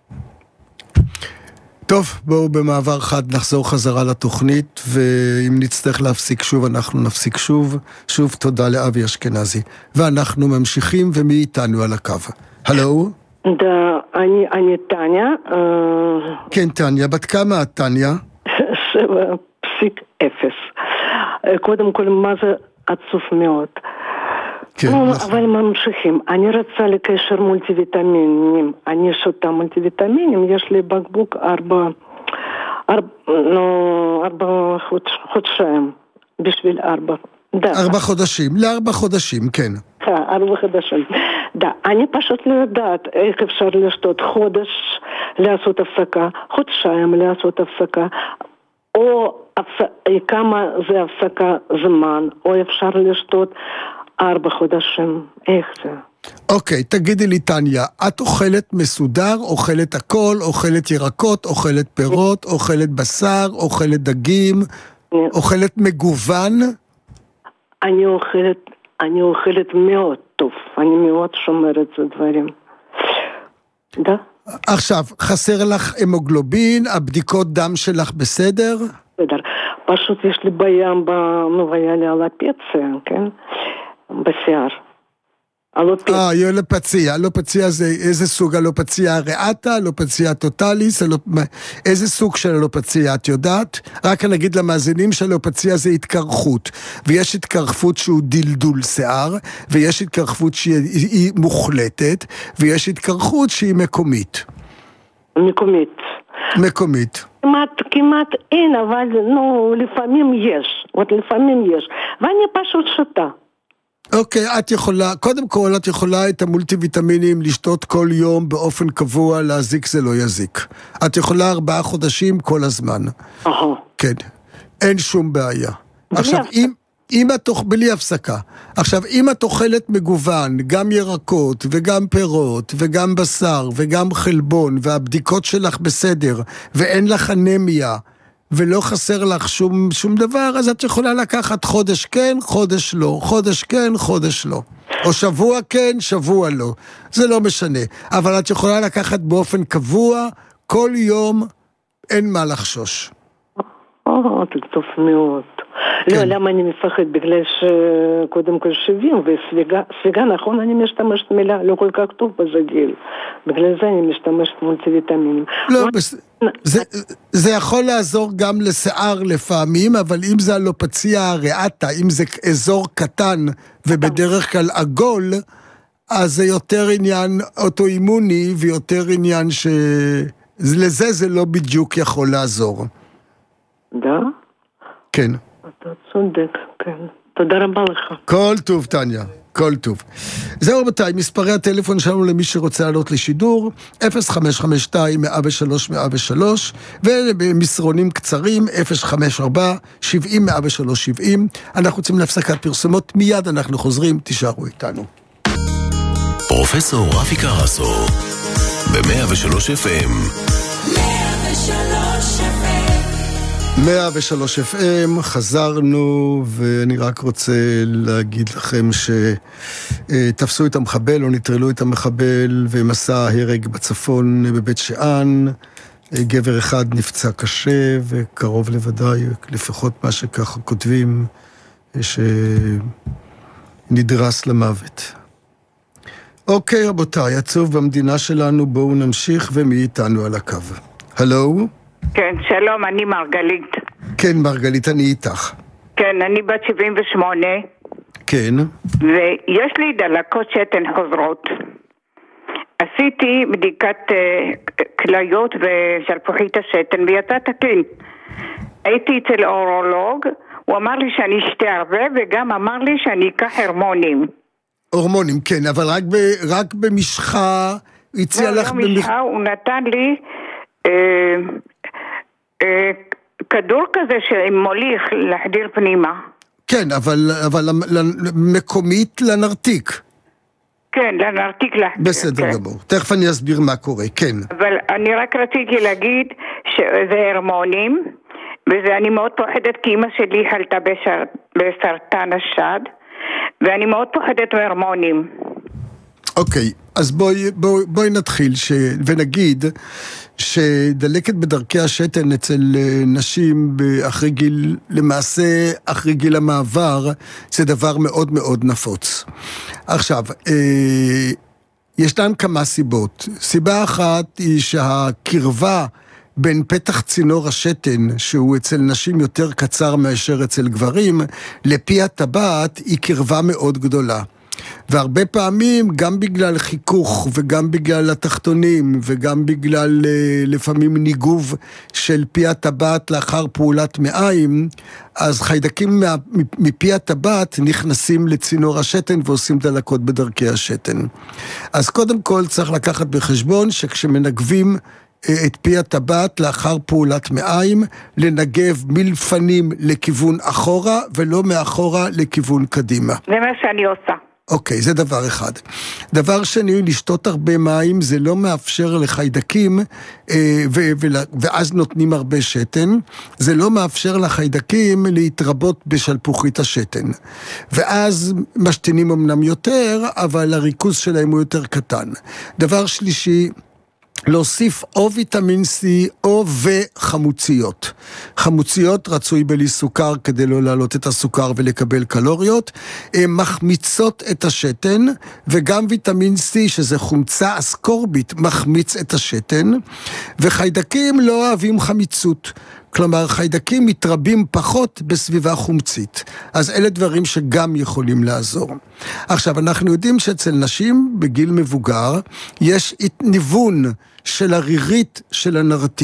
טוב, בואו במעבר חד נחזור חזרה לתוכנית, ואם נצטרך להפסיק שוב, אנחנו נפסיק שוב. שוב תודה לאבי אשכנזי. ואנחנו ממשיכים, ומי איתנו על הקו? הלו? Да, אני, אני טניה. כן, טניה. בת כמה את, טניה? שבע פסיק אפס. קודם כל, מה זה עצוב מאוד. כן, no, נכון. אבל ממשיכים. אני רוצה לקשר מולטיביטמינים. אני שותה מולטיביטמינים, יש לי בקבוק ארבע, ארבע, no, ארבע חודש, חודשיים, בשביל ארבע. Да. ארבע חודשים, לארבע חודשים, כן. ארבע חודשים. Да, אני פשוט לא יודעת איך אפשר לשתות חודש, לעשות הפסקה, חודשיים לעשות הפסקה, או כמה זה הפסקה זמן, או אפשר לשתות ארבע חודשים, איך זה? אוקיי, תגידי לי טניה, את אוכלת מסודר, אוכלת הכל, אוכלת ירקות, אוכלת פירות, אוכלת בשר, אוכלת דגים, אוכלת מגוון? אני אוכלת, אני אוכלת מאוד טוב, אני מאוד שומרת את הדברים. דה? עכשיו, חסר לך המוגלובין, הבדיקות דם שלך בסדר? בסדר, פשוט יש לי בעיה, נו, היה לי אלופציה, כן? בשיער. אלופציה. אה, אלופציה, אלופציה זה איזה סוג אלופציה? ריאטה, אלופציה טוטליס, אלופ... איזה סוג של אלופציה את יודעת? רק נגיד למאזינים שאלופציה זה התקרחות, ויש התקרחות שהוא דלדול שיער, ויש התקרחות שהיא מוחלטת, ויש התקרחות שהיא מקומית. מקומית. מקומית. כמעט, כמעט אין, אבל נו, לפעמים יש, עוד לפעמים יש, ואני פשוט שותה. אוקיי, את יכולה, קודם כל את יכולה את המולטי-ויטמינים לשתות כל יום באופן קבוע, להזיק זה לא יזיק. את יכולה ארבעה חודשים כל הזמן. אהו. כן, אין שום בעיה. עכשיו, אם... אם את אוכלת, בלי הפסקה. עכשיו, אם את אוכלת מגוון, גם ירקות וגם פירות וגם בשר וגם חלבון, והבדיקות שלך בסדר, ואין לך אנמיה, ולא חסר לך שום, שום דבר, אז את יכולה לקחת חודש כן, חודש לא, חודש כן, חודש לא. או שבוע כן, שבוע לא. זה לא משנה. אבל את יכולה לקחת באופן קבוע, כל יום, אין מה לחשוש. אה, זה טוב מאוד. לא, למה אני מפחד? בגלל שקודם כל שבעים וספיגה, נכון, אני משתמשת מילה, לא כל כך טוב בזה גיל. בגלל זה אני משתמשת מולטי-ויטמינים. לא, זה יכול לעזור גם לשיער לפעמים, אבל אם זה אלופציה הריאטה, אם זה אזור קטן ובדרך כלל עגול, אז זה יותר עניין אוטואימוני ויותר עניין שלזה זה לא בדיוק יכול לעזור. דה? כן. אתה צודק, כן. תודה רבה לך. כל טוב, טניה. כל טוב. זהו רבותיי, מספרי הטלפון שלנו למי שרוצה לעלות לשידור, אפס חמש חמש שתיים מאה ושלוש מאה ושלוש, ובמסרונים קצרים, אפס חמש ארבע שבעים מאה ושלוש שבעים. אנחנו רוצים להפסקת פרסומות, מיד אנחנו חוזרים, תישארו איתנו. פרופסור רפי קרסו, ב-מאה ושלוש אף אם. מאה ושלוש אף אם. מאה ושלוש אף אם, חזרנו, ואני רק רוצה להגיד לכם שתפסו את המחבל או נטרלו את המחבל ומסע הרג בצפון בבית שאן. גבר אחד נפצע קשה וקרוב לוודאי, לפחות מה שככה כותבים, שנדרס למוות. אוקיי רבותיי, עצוב במדינה שלנו, בואו נמשיך, ומי איתנו על הקו? הלו? כן, שלום, אני מרגלית. כן, מרגלית, אני איתך. כן, אני בת שבעים ושמונה. כן. ויש לי דלקות שתן חוזרות. עשיתי בדיקת uh, כליות ושלפוחית השתן ויצא תקין. הייתי אצל אורולוג, הוא אמר לי שאני אשתה הרבה וגם אמר לי שאני אקח הורמונים. הורמונים, כן, אבל רק, ב, רק במשחה, הציע לא, לך... לא במש... משחה, הוא נתן לי... אה, אה, כדור כזה שמוליך להחדיר פנימה. כן, אבל, אבל מקומית לנרתיק. כן, לנרתיק להחדיר. בסדר כן. גמור. תכף אני אסביר מה קורה, כן. אבל אני רק רציתי להגיד שזה הרמונים, ואני מאוד פוחדת כי אמא שלי חלתה בשר, בסרטן השד, ואני מאוד פוחדת מהרמונים. אוקיי, אז בואי, בואי, בואי נתחיל ש... ונגיד שדלקת בדרכי השתן אצל נשים אחרי גיל, למעשה אחרי גיל המעבר, זה דבר מאוד מאוד נפוץ. עכשיו, אה, ישנן כמה סיבות. סיבה אחת היא שהקרבה בין פתח צינור השתן, שהוא אצל נשים יותר קצר מאשר אצל גברים, לפי הטבעת היא קרבה מאוד גדולה. והרבה פעמים, גם בגלל חיכוך וגם בגלל התחתונים וגם בגלל לפעמים ניגוב של פי הטבעת לאחר פעולת מעיים, אז חיידקים מפי הטבעת נכנסים לצינור השתן ועושים דלקות בדרכי השתן. אז קודם כל צריך לקחת בחשבון שכשמנגבים את פי הטבעת לאחר פעולת מעיים, לנגב מלפנים לכיוון אחורה ולא מאחורה לכיוון קדימה. זה מה שאני עושה. אוקיי, זה דבר אחד. דבר שני, לשתות הרבה מים, זה לא מאפשר לחיידקים, ו- ו- ואז נותנים הרבה שתן, זה לא מאפשר לחיידקים להתרבות בשלפוחית השתן. ואז משתינים אמנם יותר, אבל הריכוז שלהם הוא יותר קטן. דבר שלישי, להוסיף או ויטמין C או וחמוציות. חמוציות רצוי בלי סוכר כדי לא להעלות את הסוכר ולקבל קלוריות, מחמיצות את השתן, וגם ויטמין C שזה חומצה אסקורבית מחמיץ את השתן, וחיידקים לא אוהבים חמיצות. כלומר, חיידקים מתרבים פחות בסביבה חומצית. אז אלה דברים שגם יכולים לעזור. עכשיו, אנחנו יודעים שאצל נשים בגיל מבוגר, יש ניוון של הרירית של הנרתיק.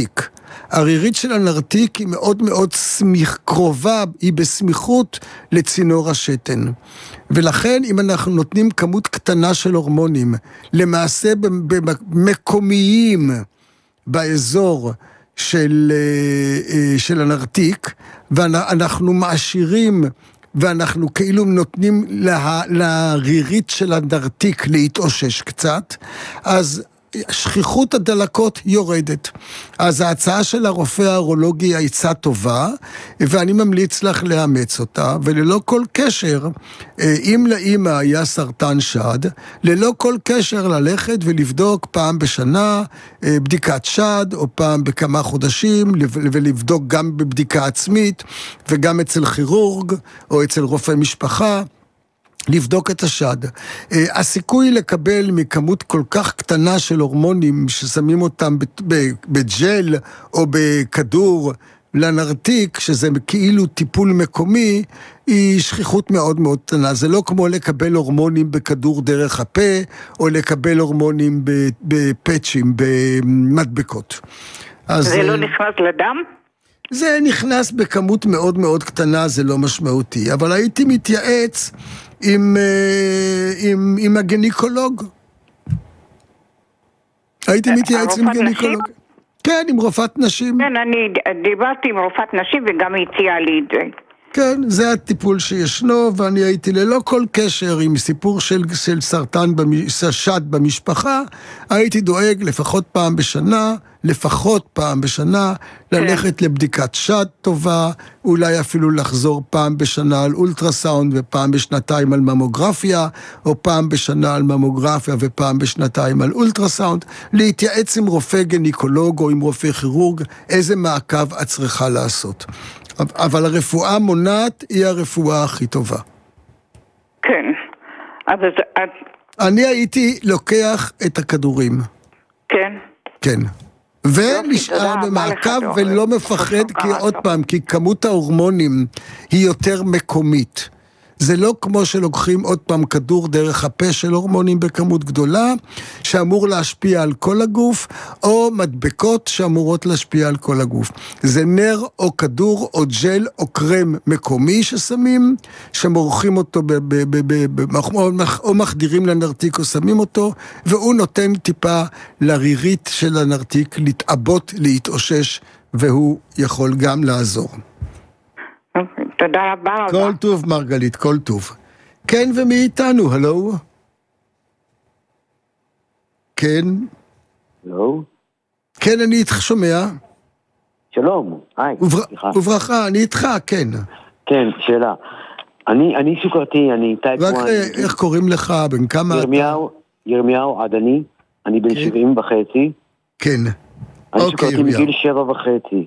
הרירית של הנרתיק היא מאוד מאוד סמיך, קרובה, היא בסמיכות לצינור השתן. ולכן אם אנחנו נותנים כמות קטנה של הורמונים, למעשה במקומיים באזור של, של הנרתיק, ואנחנו מעשירים ואנחנו כאילו נותנים לה, לרירית של הנרתיק להתאושש קצת, אז שכיחות הדלקות יורדת. אז ההצעה של הרופא האורולוגי היא עצה טובה, ואני ממליץ לך לאמץ אותה, וללא כל קשר, אם לאמא היה סרטן שד, ללא כל קשר ללכת ולבדוק פעם בשנה בדיקת שד, או פעם בכמה חודשים, ולבדוק גם בבדיקה עצמית, וגם אצל כירורג, או אצל רופא משפחה, לבדוק את השד. הסיכוי לקבל מכמות כל כך קטנה של הורמונים ששמים אותם בג'ל או בכדור לנרתיק, שזה כאילו טיפול מקומי, היא שכיחות מאוד מאוד קטנה. זה לא כמו לקבל הורמונים בכדור דרך הפה, או לקבל הורמונים בפאצ'ים, במדבקות. זה לא נכנס לדם? זה נכנס בכמות מאוד מאוד קטנה, זה לא משמעותי. אבל הייתי מתייעץ עם, עם, עם הגניקולוג. הייתי מתייעץ עם גניקולוג. כן, עם רופאת נשים. כן, אני דיברתי עם רופאת נשים וגם הציעה לי את זה. כן, זה הטיפול שישנו, ואני הייתי ללא כל קשר עם סיפור של, של סרטן שד במשפחה, הייתי דואג לפחות פעם בשנה, לפחות פעם בשנה, ללכת לבדיקת שד טובה, אולי אפילו לחזור פעם בשנה על אולטרסאונד, ופעם בשנתיים על ממוגרפיה, או פעם בשנה על ממוגרפיה, ופעם בשנתיים על אולטרסאונד, להתייעץ עם רופא גניקולוג או עם רופא כירורג, איזה מעקב את צריכה לעשות. אבל הרפואה מונעת היא הרפואה הכי טובה. כן. אז את... אני הייתי לוקח את הכדורים. כן. כן. ונשאר במעקב ולא מפחד, כי עוד פעם, כי כמות ההורמונים היא יותר מקומית. זה לא כמו שלוקחים עוד פעם כדור דרך הפה של הורמונים בכמות גדולה, שאמור להשפיע על כל הגוף, או מדבקות שאמורות להשפיע על כל הגוף. זה נר או כדור או ג'ל או קרם מקומי ששמים, שמורחים אותו ב- ב- ב- ב- או מחדירים לנרתיק או שמים אותו, והוא נותן טיפה לרירית של הנרתיק להתאבות, להתאושש, והוא יכול גם לעזור. תודה רבה. כל טוב מרגלית, כל טוב. כן, ומי איתנו? הלו? כן? הלו? כן, אני איתך שומע. שלום, היי. וברכה, אני איתך, כן. כן, שאלה. אני, אני סוכרתי, אני טייפ רק איך קוראים לך, בן כמה אתה? ירמיהו, ירמיהו עדני, אני בן שבעים וחצי. כן. אני סוכרתי מגיל שבע וחצי.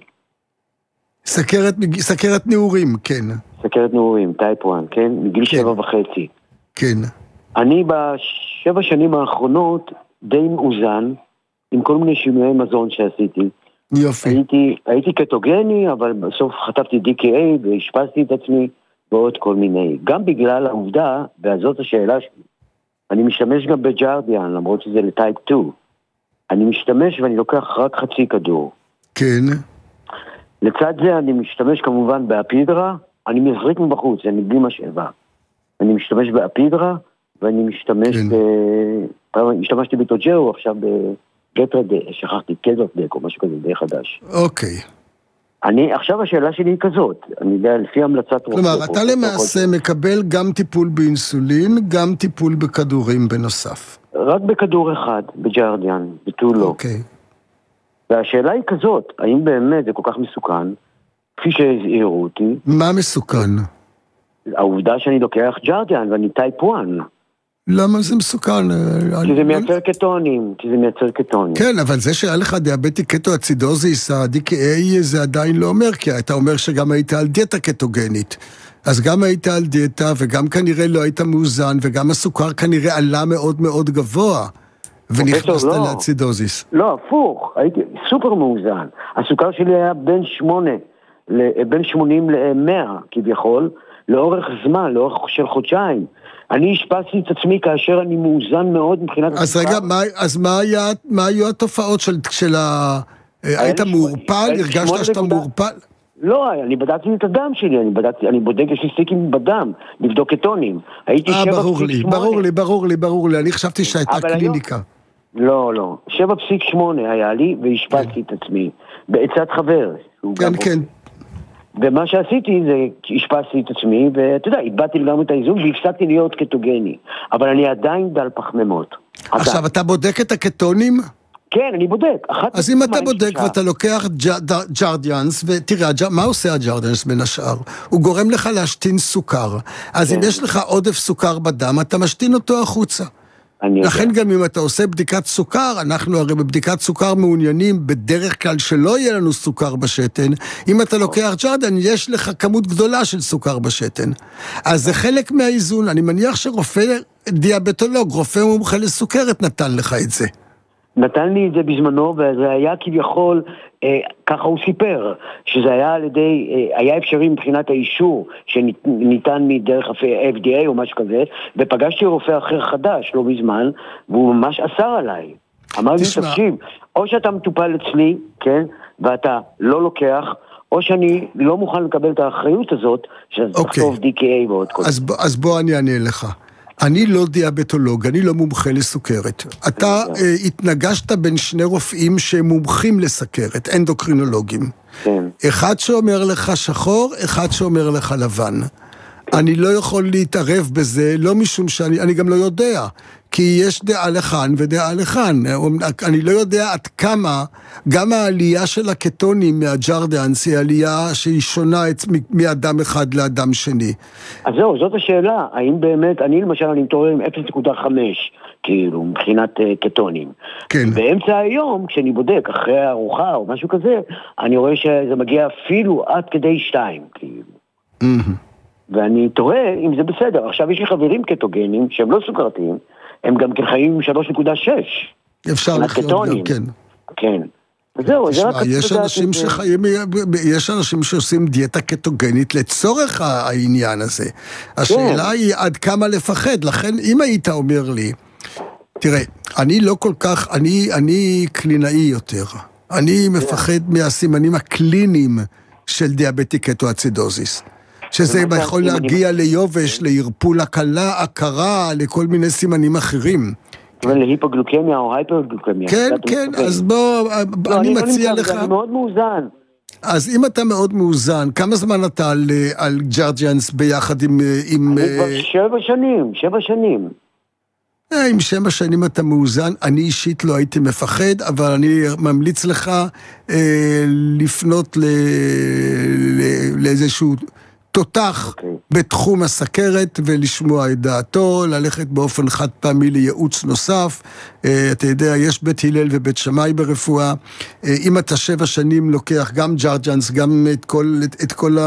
סכרת, סכרת נעורים, כן. סכרת נעורים, טייפ אחת, כן? מגיל שבע וחצי. כן. אני בשבע שנים האחרונות די מאוזן, עם כל מיני שינויי מזון שעשיתי. יופי. הייתי, הייתי קטוגני, אבל בסוף חטפתי די קיי איי והשפסתי את עצמי ועוד כל מיני. גם בגלל העובדה, וזאת השאלה שלי, אני משתמש גם בג'רדיאן, למרות שזה לטייפ שתיים. אני משתמש ואני לוקח רק חצי כדור. כן. לצד זה אני משתמש כמובן באפידרה, אני מזריק מבחוץ, אני בלי משאבה. אני משתמש באפידרה, ואני משתמש כן. ב... פעם השתמשתי בטוג'רו, עכשיו בגטרד, שכחתי, קזופדק או משהו כזה, די חדש. אוקיי. אני, עכשיו השאלה שלי היא כזאת, אני יודע, לפי המלצת רופא... כלומר, אתה למעשה מקבל גם טיפול באינסולין, גם טיפול בכדורים בנוסף. רק בכדור אחד, בג'רדיאן, בתו לא. אוקיי. והשאלה היא כזאת, האם באמת זה כל כך מסוכן, כפי שהזהירו אותי? מה מסוכן? העובדה שאני לוקח ג'רדיאן ואני טייפ אחת. למה זה מסוכן? כי זה מייצר קטונים, כי זה מייצר קטונים. כן, אבל זה שהיה לך דיאבטי קטואצידוזיס, ה-די קיי איי זה עדיין לא אומר, כי אתה אומר שגם היית על דיאטה קטוגנית. אז גם היית על דיאטה, וגם כנראה לא היית מאוזן, וגם הסוכר כנראה עלה מאוד מאוד גבוה. ונכנסת לא. לאצידוזיס. לא, הפוך, הייתי סופר מאוזן. הסוכר שלי היה בין שמונה, בין שמונים למאה כביכול, לאורך זמן, לאורך של חודשיים. אני השפעתי את עצמי כאשר אני מאוזן מאוד מבחינת... אז רגע, מה, אז מה היה, מה היו התופעות של, של, ה, היית מעורפל? הרגשת שאתה מעורפל? לא, אני בדקתי את הדם שלי, אני בדקתי, אני בודק, יש לי סטיקים בדם, לבדוק קטונים. הייתי שבע פסיק שמונה. ברור לי, ברור לי, ברור לי, אני חשבתי שהייתה קליניקה. לא, לא, שבע פסיק שמונה היה לי, והשפעתי את עצמי, בעצת חבר. כן, כן. ומה שעשיתי זה, השפעתי את עצמי, ואתה יודע, איבדתי לגמרי את האיזון, והפסקתי להיות קטוגני. אבל אני עדיין דל פחמימות. עכשיו, אתה בודק את הקטונים? כן, אני בודק. אז אם אתה בודק ואתה לוקח ג'רדיאנס, ותראה, מה עושה הג'רדיאנס בין השאר? הוא גורם לך להשתין סוכר. אז אם יש לך עודף סוכר בדם, אתה משתין אותו החוצה. לכן גם אם אתה עושה בדיקת סוכר, אנחנו הרי בבדיקת סוכר מעוניינים בדרך כלל שלא יהיה לנו סוכר בשתן. אם אתה לוקח ג'רדיאן, יש לך כמות גדולה של סוכר בשתן. אז זה חלק מהאיזון. אני מניח שרופא דיאבטולוג, רופא מומחה לסוכרת נתן לך את זה. נתן לי את זה בזמנו, וזה היה כביכול, אה, ככה הוא סיפר, שזה היה על ידי, אה, היה אפשרי מבחינת האישור שניתן מדרך ה-אף די איי או משהו כזה, ופגשתי רופא אחר חדש, לא בזמן, והוא ממש אסר עליי. אמר לי, תקשיב, או שאתה מטופל אצלי, כן, ואתה לא לוקח, או שאני לא מוכן לקבל את האחריות הזאת, שזה תחשוב די קיי איי ועוד כל. אז, אז בוא אני אענה לך. אני לא דיאבטולוג, אני לא מומחה לסוכרת. אתה אה, התנגשת בין שני רופאים שהם מומחים לסוכרת, אנדוקרינולוגים. כן. אחד שאומר לך שחור, אחד שאומר לך לבן. אני לא יכול להתערב בזה, לא משום שאני, אני גם לא יודע, כי יש דעה לכאן ודעה לכאן. אני לא יודע עד כמה, גם העלייה של הקטונים מהג'רדיאנס היא עלייה שהיא שונה מאדם אחד לאדם שני. אז זהו, זאת השאלה, האם באמת, אני למשל, אני מתעורר עם אפס נקודה חמש, כאילו, מבחינת uh, קטונים. כן. באמצע היום, כשאני בודק, אחרי ארוחה או משהו כזה, אני רואה שזה מגיע אפילו עד כדי שתיים, כאילו. Mm-hmm. ואני תוהה אם זה בסדר. עכשיו יש לי חברים קטוגנים שהם לא סוכרתיים, הם גם חיים שלוש נקודה שש. אפשר לחיות גם, כן. כן. זהו, זה רק... יש אנשים שחיים, יש אנשים שעושים דיאטה קטוגנית לצורך העניין הזה. השאלה היא עד כמה לפחד. לכן, אם היית אומר לי, תראה, אני לא כל כך, אני, אני קלינאי יותר. אני מפחד מהסימנים הקליניים של דיאבטיק קטואצידוזיס. שזה יכול להגיע ליובש, להירפול הקלה, הכרה, לכל מיני סימנים אחרים. להיפוגלוקמיה או הייפרגלוקמיה. כן, כן, אז בוא, אני מציע לך... אני מאוד מאוזן. אז אם אתה מאוד מאוזן, כמה זמן אתה על ג'רדיאנס ביחד עם... אני כבר שבע שנים, שבע שנים. עם שבע שנים אתה מאוזן, אני אישית לא הייתי מפחד, אבל אני ממליץ לך לפנות לאיזשהו... תותח okay. בתחום הסכרת ולשמוע את דעתו, ללכת באופן חד פעמי לייעוץ נוסף. Uh, אתה יודע, יש בית הלל ובית שמאי ברפואה. Uh, אם אתה שבע שנים לוקח גם ג'רדיאנס, גם את כל, את, את כל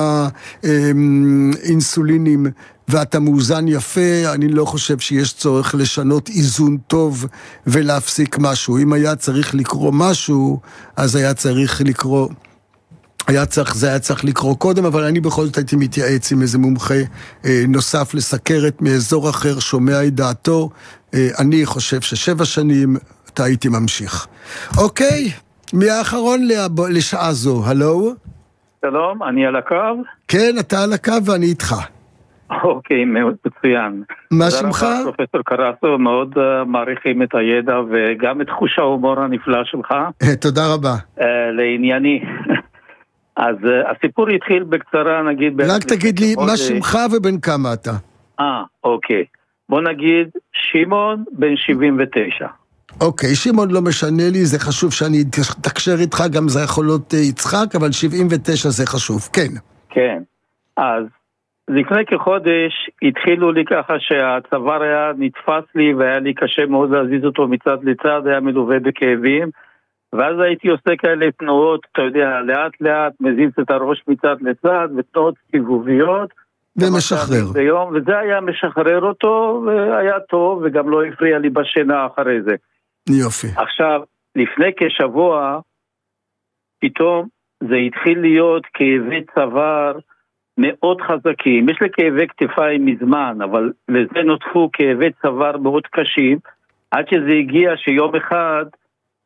האינסולינים, ואתה מאוזן יפה, אני לא חושב שיש צורך לשנות איזון טוב ולהפסיק משהו. אם היה צריך לקרוא משהו, אז היה צריך לקרוא... היה צריך, זה היה צריך לקרוא קודם, אבל אני בכל זאת הייתי מתייעץ עם איזה מומחה אה, נוסף לסכרת מאזור אחר, שומע את דעתו. אה, אני חושב ששבע שנים אתה הייתי ממשיך. אוקיי, מי האחרון לשעה זו? הלו? שלום, אני על הקו? כן, אתה על הקו ואני איתך. אוקיי, מאוד מצוין. מה שמך? פרופסור קרסו, מאוד uh, מעריכים את הידע וגם את חוש ההומור הנפלא שלך. תודה רבה. Uh, לענייני. אז uh, הסיפור התחיל בקצרה, נגיד... רק תגיד לי, מה שמך ובן כמה אתה? אה, אוקיי. בוא נגיד, שמעון בן שבעים ותשע. אוקיי, שמעון לא משנה לי, זה חשוב שאני תקשר איתך, גם זה יכול להיות יצחק, אבל שבעים ותשע זה חשוב, כן. כן, אז לפני כחודש התחילו לי ככה שהצוואר היה נתפס לי, והיה לי קשה מאוד להזיז אותו מצד לצד, היה מלווה בכאבים, ואז הייתי עושה כאלה תנועות, אתה יודע, לאט לאט מזיז את הראש מצד לצד, ותנועות סיבוביות. ומשחרר. ביום, וזה היה משחרר אותו, והיה טוב, וגם לא הפריע לי בשינה אחרי זה. יופי. עכשיו, לפני כשבוע, פתאום זה התחיל להיות כאבי צוואר מאוד חזקים. יש לי כאבי כתפיים מזמן, אבל לזה נותפו כאבי צוואר מאוד קשים, עד שזה הגיע שיום אחד,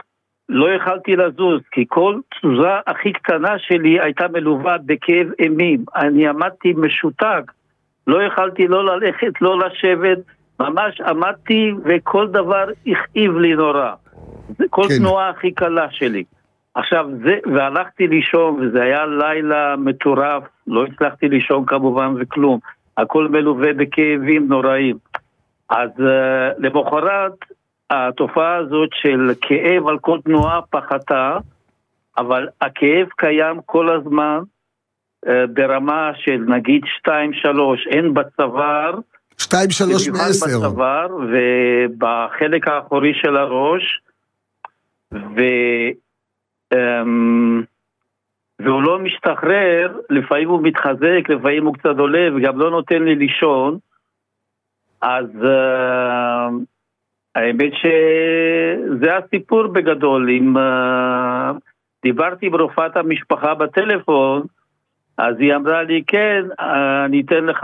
לא יכלתי לזוז, כי כל תזוזה הכי קטנה שלי הייתה מלווה בכאב אימים. אני עמדתי משותק, לא יכלתי לא ללכת, לא לשבת, ממש עמדתי וכל דבר הכאיב לי נורא. זה כל כן. תנועה הכי קלה שלי. עכשיו, זה, והלכתי לישון, וזה היה לילה מטורף, לא הצלחתי לישון כמובן וכלום. הכל מלווה בכאבים נוראים. אז uh, למחרת, התופעה הזאת של כאב על כל תנועה פחתה, אבל הכאב קיים כל הזמן, uh, ברמה של נגיד שתיים שלוש, אין בצוואר, שתיים שלוש מעשר. בצוואר, ובחלק האחורי של הראש, ו... Um, והוא לא משתחרר, לפעמים הוא מתחזק, לפעמים הוא קצת עולה, וגם לא נותן לי לישון. אז uh, האמת שזה הסיפור בגדול. אם uh, דיברתי עם רופאת המשפחה בטלפון, אז היא אמרה לי, כן, אני אתן לך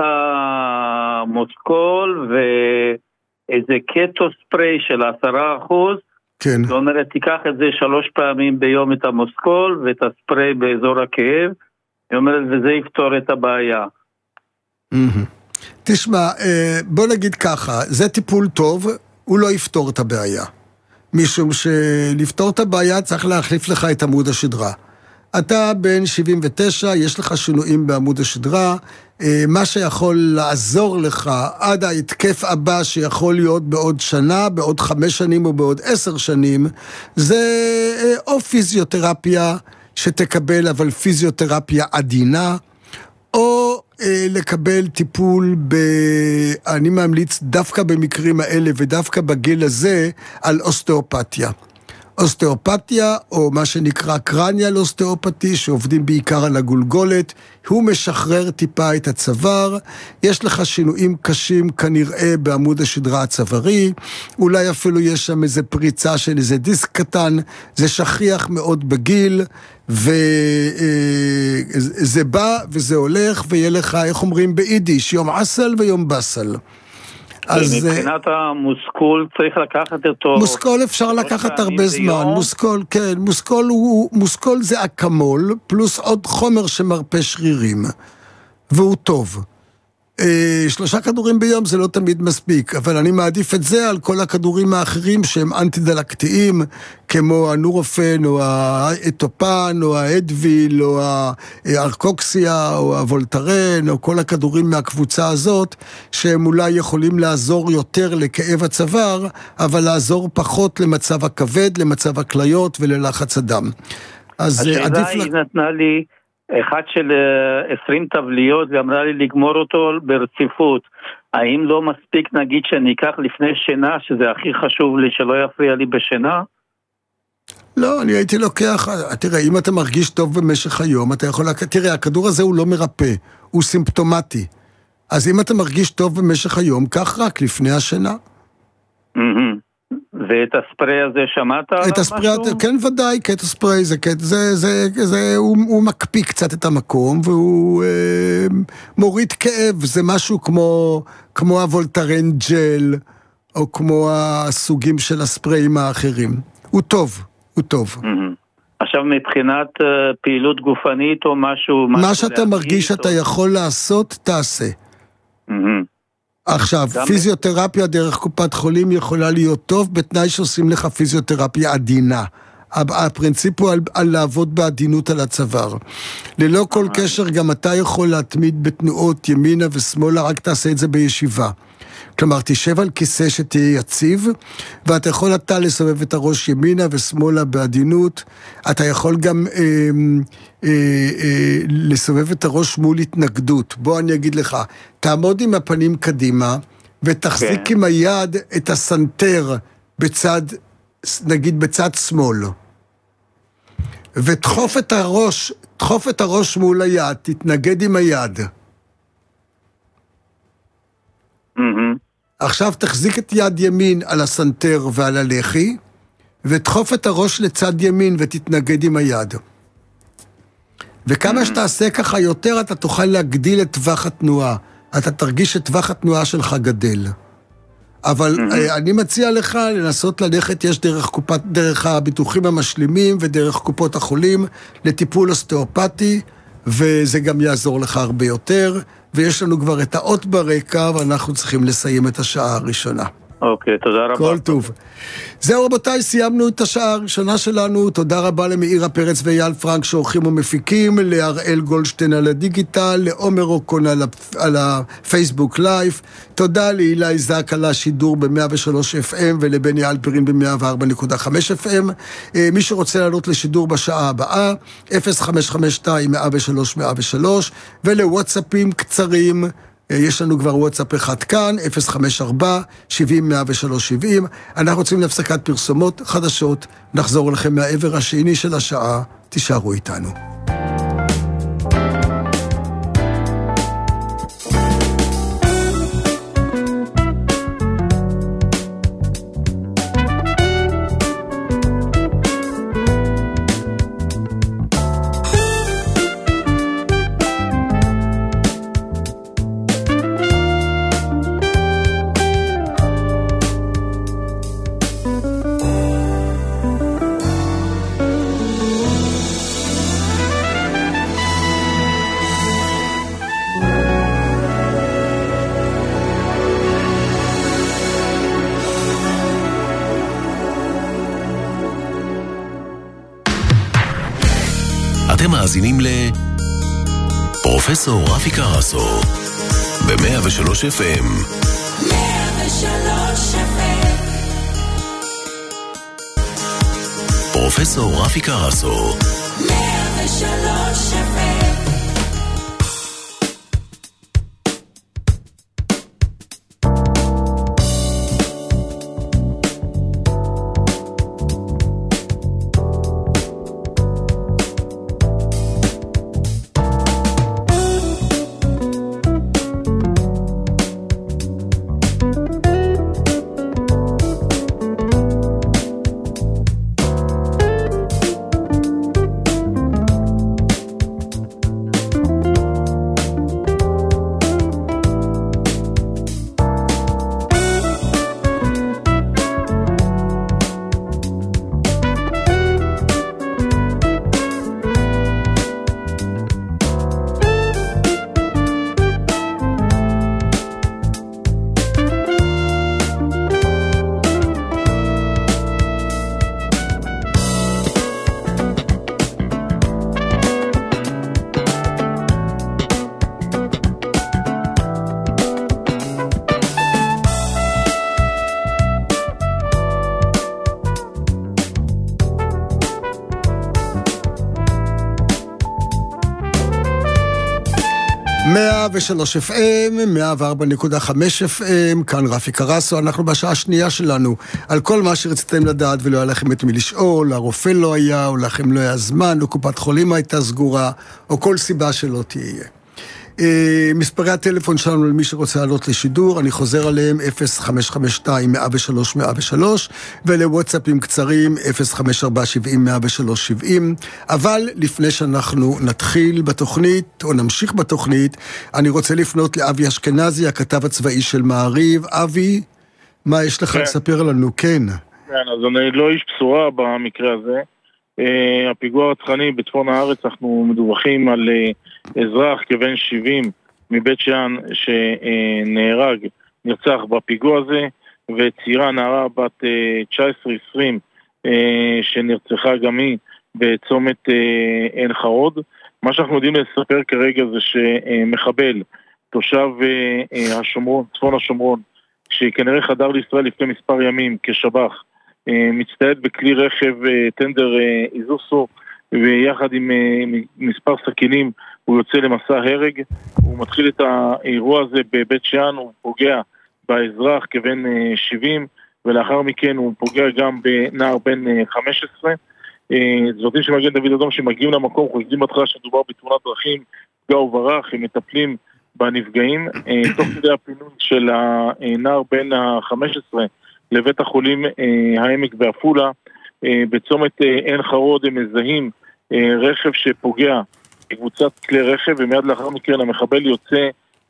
מוסקול ואיזה קטו ספרי של עשרה אחוז, כן. זאת אומרת, תיקח את זה שלוש פעמים ביום את המוסקול ואת הספרי באזור הכאב, היא אומרת, וזה יפתור את הבעיה. תשמע, בוא נגיד ככה, זה טיפול טוב, הוא לא יפתור את הבעיה. משום שלפתור את הבעיה צריך להחליף לך את עמוד השדרה. אתה בן שבעים ותשע, יש לך שינויים בעמוד השדרה, מה שיכול לעזור לך עד ההתקף הבא שיכול להיות בעוד שנה, בעוד חמש שנים או בעוד עשר שנים, זה או פיזיותרפיה שתקבל, אבל פיזיותרפיה עדינה, או לקבל טיפול, ב... אני ממליץ דווקא במקרים האלה ודווקא בגיל הזה, על אוסטאופתיה. אוסטאופתיה, או מה שנקרא קרניאל אוסטאופתי, שעובדים בעיקר על הגולגולת, הוא משחרר טיפה את הצוואר, יש לך שינויים קשים כנראה בעמוד השדרה הצווארי, אולי אפילו יש שם איזה פריצה של איזה דיסק קטן, זה שכיח מאוד בגיל, וזה בא וזה הולך, ויהיה לך, איך אומרים ביידיש, יום עסל ויום בסל. אז מבחינת המוסקול צריך לקחת אותו... מוסקול אפשר לקחת הרבה זמן, מוסקול, כן, מוסקול הוא, מוסקול זה אקמול, פלוס עוד חומר שמרפא שרירים, והוא טוב. שלושה כדורים ביום זה לא תמיד מספיק, אבל אני מעדיף את זה על כל הכדורים האחרים שהם אנטי-דלקתיים, כמו הנורופן, או האטופן, או האדוויל, או הארקוקסיה, או הוולטרן, או כל הכדורים מהקבוצה הזאת, שהם אולי יכולים לעזור יותר לכאב הצוואר, אבל לעזור פחות למצב הכבד, למצב הכליות וללחץ הדם. אז השאלה היא נתנה לי... אחד של עשרים טבליות ואמרה לי לגמור אותו ברציפות. האם לא מספיק נגיד שאני אקח לפני שינה, שזה הכי חשוב לי שלא יפריע לי בשינה? לא, אני הייתי לוקח, תראה, אם אתה מרגיש טוב במשך היום, אתה יכול, תראה, הכדור הזה הוא לא מרפא, הוא סימפטומטי. אז אם אתה מרגיש טוב במשך היום, כך רק לפני השינה. ואת הספרי הזה שמעת עליו משהו? כן, ודאי, קט הספרי, זה, זה, זה, זה, הוא, הוא מקפיא קצת את המקום, והוא אה, מוריד כאב, זה משהו כמו, כמו הוולטרן ג'ל, או כמו הסוגים של הספריים האחרים. הוא טוב, הוא טוב. עכשיו מבחינת uh, פעילות גופנית או משהו... מה שאתה מרגיש שאתה יכול לעשות, תעשה. עכשיו, פיזיותרפיה דרך קופת חולים יכולה להיות טוב, בתנאי שעושים לך פיזיותרפיה עדינה. הפרינציפ הוא על, על לעבוד בעדינות על הצוואר. ללא כל קשר, גם אתה יכול להתמיד בתנועות ימינה ושמאלה, רק תעשה את זה בישיבה. כלומר, תשב על כיסא שתהיה יציב, ואתה יכול אתה לסובב את הראש ימינה ושמאלה בעדינות, אתה יכול גם אה, אה, אה, לסובב את הראש מול התנגדות. בוא אני אגיד לך, תעמוד עם הפנים קדימה, ותחזיק okay. עם היד את הסנטר בצד, נגיד בצד שמאל. ותחוף את הראש, תחוף את הראש מול היד, תתנגד עם היד. Mm-hmm. עכשיו תחזיק את יד ימין על הסנטר ועל הלחי, ותחוף את הראש לצד ימין ותתנגד עם היד. וכמה mm-hmm. שתעשה ככה יותר, אתה תוכל להגדיל את טווח התנועה. אתה תרגיש את טווח התנועה שלך גדל. אבל אני מציע לך לנסות ללכת, יש דרך קופת, דרך הביטוחים המשלימים ודרך קופות החולים לטיפול אוסטאופתי, וזה גם יעזור לך הרבה יותר, ויש לנו כבר את האות ברקע, ואנחנו צריכים לסיים את השעה הראשונה. אוקיי, תודה רבה. כל טוב. זהו רבותיי, סיימנו את השעה הראשונה שלנו. תודה רבה למאירה פרץ ואייל פרנק שעורכים ומפיקים, להראל גולדשטיין על הדיגיטל, לעומר אוקון על, על הפייסבוק לייב. תודה להילי זק על השידור ב-מאה ושלוש אף אם ולבני אלפרין ב-מאה וארבע נקודה חמש אף אם. מי שרוצה לעלות לשידור בשעה הבאה, אפס חמש חמש שתיים מאה ושלוש מאה ושלוש, ולוואטסאפים קצרים, יש לנו כבר וואטסאפ אחד כאן, אפס חמש ארבע שבעים מאה ושלוש שבעים. אנחנו רוצים להפסקת פרסומות חדשות, נחזור לכם מהעבר השני של השעה, תישארו איתנו. מאזינים לפרופסור רפי קרסו ב-מאה ושלוש אף אם. מאה ושלוש אף אם. פרופסור רפי קרסו מאה ושלוש אף אם. מאה ושלוש אף אם, מאה וארבע נקודה חמש אף אם, כאן רפי קרסו. אנחנו בשעה השנייה שלנו על כל מה שרציתם לדעת ולא היה לכם את מי לשאול, הרופא לא היה, או לכם לא היה זמן, או קופת חולים הייתה סגורה, או כל סיבה שלא תהיה. מספרי הטלפון שלנו למי שרוצה לעלות לשידור, אני חוזר עליהם אפס חמש חמש שתיים מאה ושלוש מאה ושלוש, ולוואטסאפים קצרים אפס חמש ארבע שבעים מאה ושלוש שבעים. אבל לפני שאנחנו נתחיל בתוכנית או נמשיך בתוכנית, אני רוצה לפנות לאבי אשכנזי, הכתב הצבאי של מעריב. אבי, מה יש לך לספר לנו? כן. כן, אז אני לא איש בשורה במקרה הזה. Uh, הפיגוע הרצחני בצפון הארץ, אנחנו מדווחים על uh, אזרח כבן שבעים מבית שאן שנהרג, uh, נרצח בפיגוע הזה, וצעירה נערה בת uh, תשע עשרה עשרים uh, שנרצחה גם היא בצומת uh, עין חרוד. מה שאנחנו יודעים לספר כרגע זה שמחבל, תושב uh, uh, השומרון, צפון השומרון, שכנראה חדר לישראל לפני מספר ימים כשב"ח, מצטייד בכלי רכב טנדר איזוסו, ויחד עם מספר סכינים הוא יוצא למסע הרג. הוא מתחיל את האירוע הזה בבית שאן, הוא פוגע באזרח כבן שבעים, ולאחר מכן הוא פוגע גם בנער בן חמש עשרה. צוותים של מגן דוד אדום שמגיעים למקום חושדים בהתחלה שמדובר בתאונת דרכים, פגע וברח, הם מטפלים בנפגעים. תוך כדי הפינוי של הנער בן ה-חמש עשרה לבית החולים אה, העמק בעפולה, אה, בצומת אה, עין חרוד הם מזהים אה, רכב שפוגע בקבוצת כלי רכב, ומיד לאחר מכן המחבל יוצא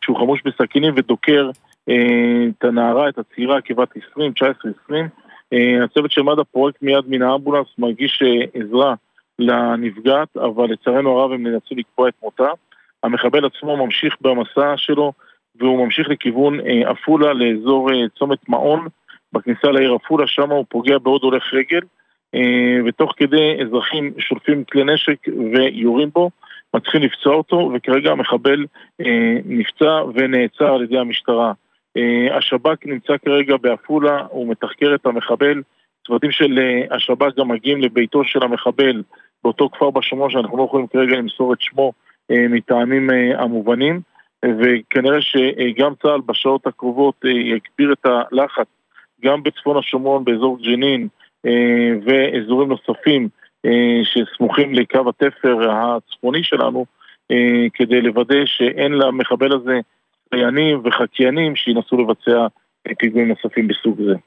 שהוא חמוש בסכינים ודוקר את הנערה, את הצעירה, כבת עשרים, תשע עשרה עשרים. הצוות של מד"א פרויקט מיד מן האמבולנס, מרגיש עזרה לנפגעת, אבל לצערנו הרב הם נאלצו לקבוע את מותה. המחבל עצמו ממשיך במסע שלו, והוא ממשיך לכיוון עפולה, לאזור צומת מעון, בכניסה לעיר עפולה, שם הוא פוגע בעוד הולך רגל, ותוך כדי אזרחים שולפים כלי נשק ויורים בו, מצליחים לפצוע אותו, וכרגע המחבל נפצע ונעצר על ידי המשטרה. השב"כ נמצא כרגע בעפולה, הוא מתחקר את המחבל, צוותים של השב"כ גם מגיעים לביתו של המחבל, באותו כפר בשומרון, שאנחנו לא יכולים כרגע למסור את שמו מטעמים המובנים, וכנראה שגם צה"ל בשעות הקרובות יגביר את הלחץ, גם בצפון השומרון, באזור ג'נין, ואזורים נוספים שסמוכים לקו התפר הצפוני שלנו, כדי לוודא שאין למחבל הזה חיינים וחקיינים שינסו לבצע פיגועים נוספים בסוג זה.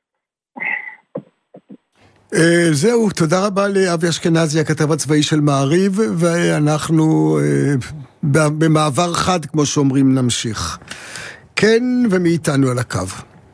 זהו, תודה רבה לאבי אשכנזי, הכתב הצבאי של מעריב, ואנחנו במעבר חד, כמו שאומרים, נמשיך. כן, ומאיתנו על הקו.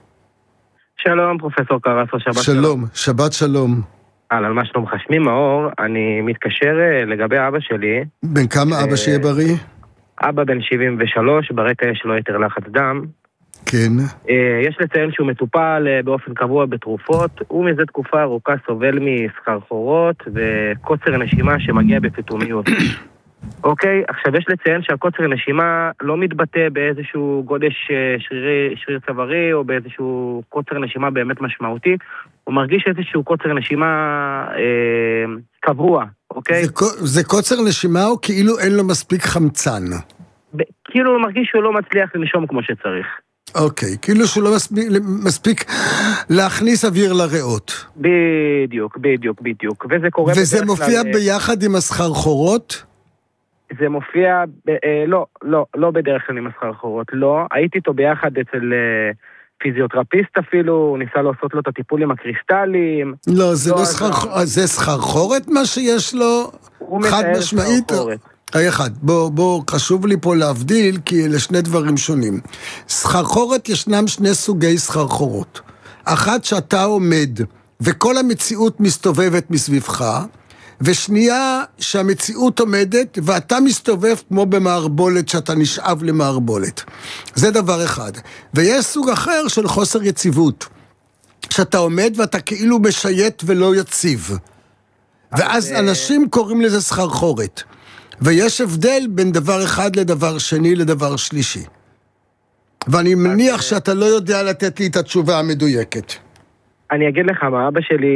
שלום, פרופסור קרסו, שבת שלום. שלום, שבת שלום. על מה שלומך? שמי מאור, אני מתקשר לגבי אבא שלי. בן כמה אבא שיהיה בריא? אבא בן שבעים ושלוש, ברקע יש לו יתר לחץ דם. כן. יש לציין שהוא מטופל באופן קבוע בתרופות, הוא מזה תקופה ארוכה סובל מסחרחורות וקוצר נשימה שמגיע בפתאומיות. אוקיי, עכשיו יש לציין שהקוצר נשימה לא מתבטא באיזשהו גודש שרירי, שריר צווארי או באיזשהו קוצר נשימה באמת משמעותי, הוא מרגיש איזשהו קוצר נשימה אה, קבוע, אוקיי? זה, זה קוצר נשימה או כאילו אין לו מספיק חמצן? ב, כאילו הוא מרגיש שהוא לא מצליח לנשום כמו שצריך. אוקיי, כאילו שהוא לא מספיק, מספיק להכניס אוויר לריאות. בדיוק, בדיוק, בדיוק. וזה קורה וזה מופיע כלל... ביחד עם הסחרחורות? זה מופיע, ב, אה, לא, לא, לא בדרך כלל עם הסחרחורות, לא. הייתי איתו ביחד אצל אה, פיזיותרפיסט אפילו, הוא ניסה לעשות לו את הטיפול עם הקריסטלים. לא, זה לא, לא סחרחורת, זה... זה סחרחורת מה שיש לו? חד משמעית? רגע אחד, בוא, בוא, חשוב לי פה להבדיל, כי אלה שני דברים שונים. סחרחורת, ישנם שני סוגי סחרחורות. אחת שאתה עומד, וכל המציאות מסתובבת מסביבך, ושנייה שהמציאות עומדת, ואתה מסתובב כמו במערבולת, שאתה נשאב למערבולת. זה דבר אחד. ויש סוג אחר של חוסר יציבות, שאתה עומד ואתה כאילו משייט ולא יציב. ואז אנשים קוראים לזה סחרחורת. ויש הבדל בין דבר אחד לדבר שני לדבר שלישי. ואני מניח שאתה לא יודע לתת לי את התשובה המדויקת. אני אגיד לך, מה אבא שלי...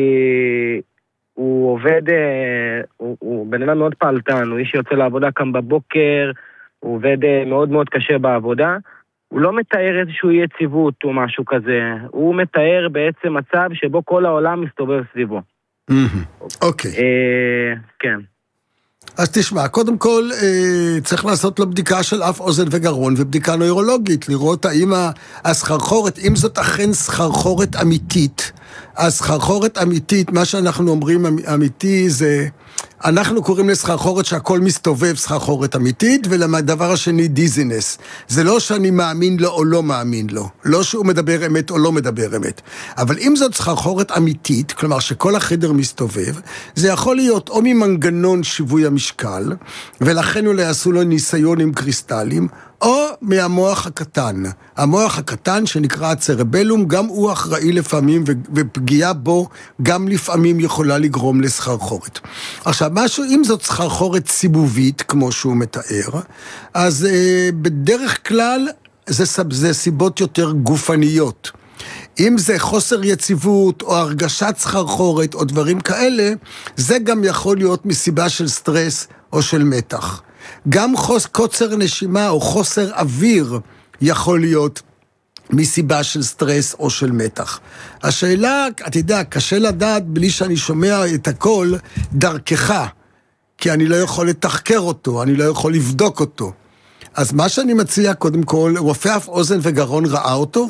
הוא עובד, הוא, הוא בן אדם מאוד פעלתן, הוא איש שיוצא לעבודה כאן בבוקר, הוא עובד מאוד מאוד קשה בעבודה, הוא לא מתאר איזשהו יציבות או משהו כזה, הוא מתאר בעצם מצב שבו כל העולם מסתובב סביבו. אוקיי. כן. אז תשמע, קודם כל צריך לעשות לו בדיקה של אף אוזן וגרון ובדיקה נוירולוגית, לראות האם הסחרחורת, אם זאת אכן סחרחורת אמיתית, הסחרחורת אמיתית, מה שאנחנו אומרים אמיתי זה, אנחנו קוראים לסחרחורת שהכל מסתובב סחרחורת אמיתית, ולדבר השני דיזינס. זה לא שאני מאמין לו או לא מאמין לו, לא שהוא מדבר אמת או לא מדבר אמת. אבל אם זאת סחרחורת אמיתית, כלומר שכל החדר מסתובב, זה יכול להיות או ממנגנון שיווי המשקל, ולכן אולי עשו לו ניסיון עם קריסטלים, או מהמוח הקטן. המוח הקטן שנקרא הצרבלום, גם הוא אחראי לפעמים, ופגיעה בו גם לפעמים יכולה לגרום לסחרחורת. עכשיו, משהו, אם זאת סחרחורת סיבובית, כמו שהוא מתאר, אז אה, בדרך כלל זה, זה סיבות יותר גופניות. אם זה חוסר יציבות או הרגשת סחרחורת או דברים כאלה, זה גם יכול להיות מסיבה של סטרס או של מתח. גם חוס, קוצר נשימה או חוסר אוויר יכול להיות מסיבה של סטרס או של מתח. השאלה, אתה יודע, קשה לדעת בלי שאני שומע את הכל דרכך, כי אני לא יכול לתחקר אותו, אני לא יכול לבדוק אותו. אז מה שאני מציע, קודם כל, רופא אף אוזן וגרון ראה אותו?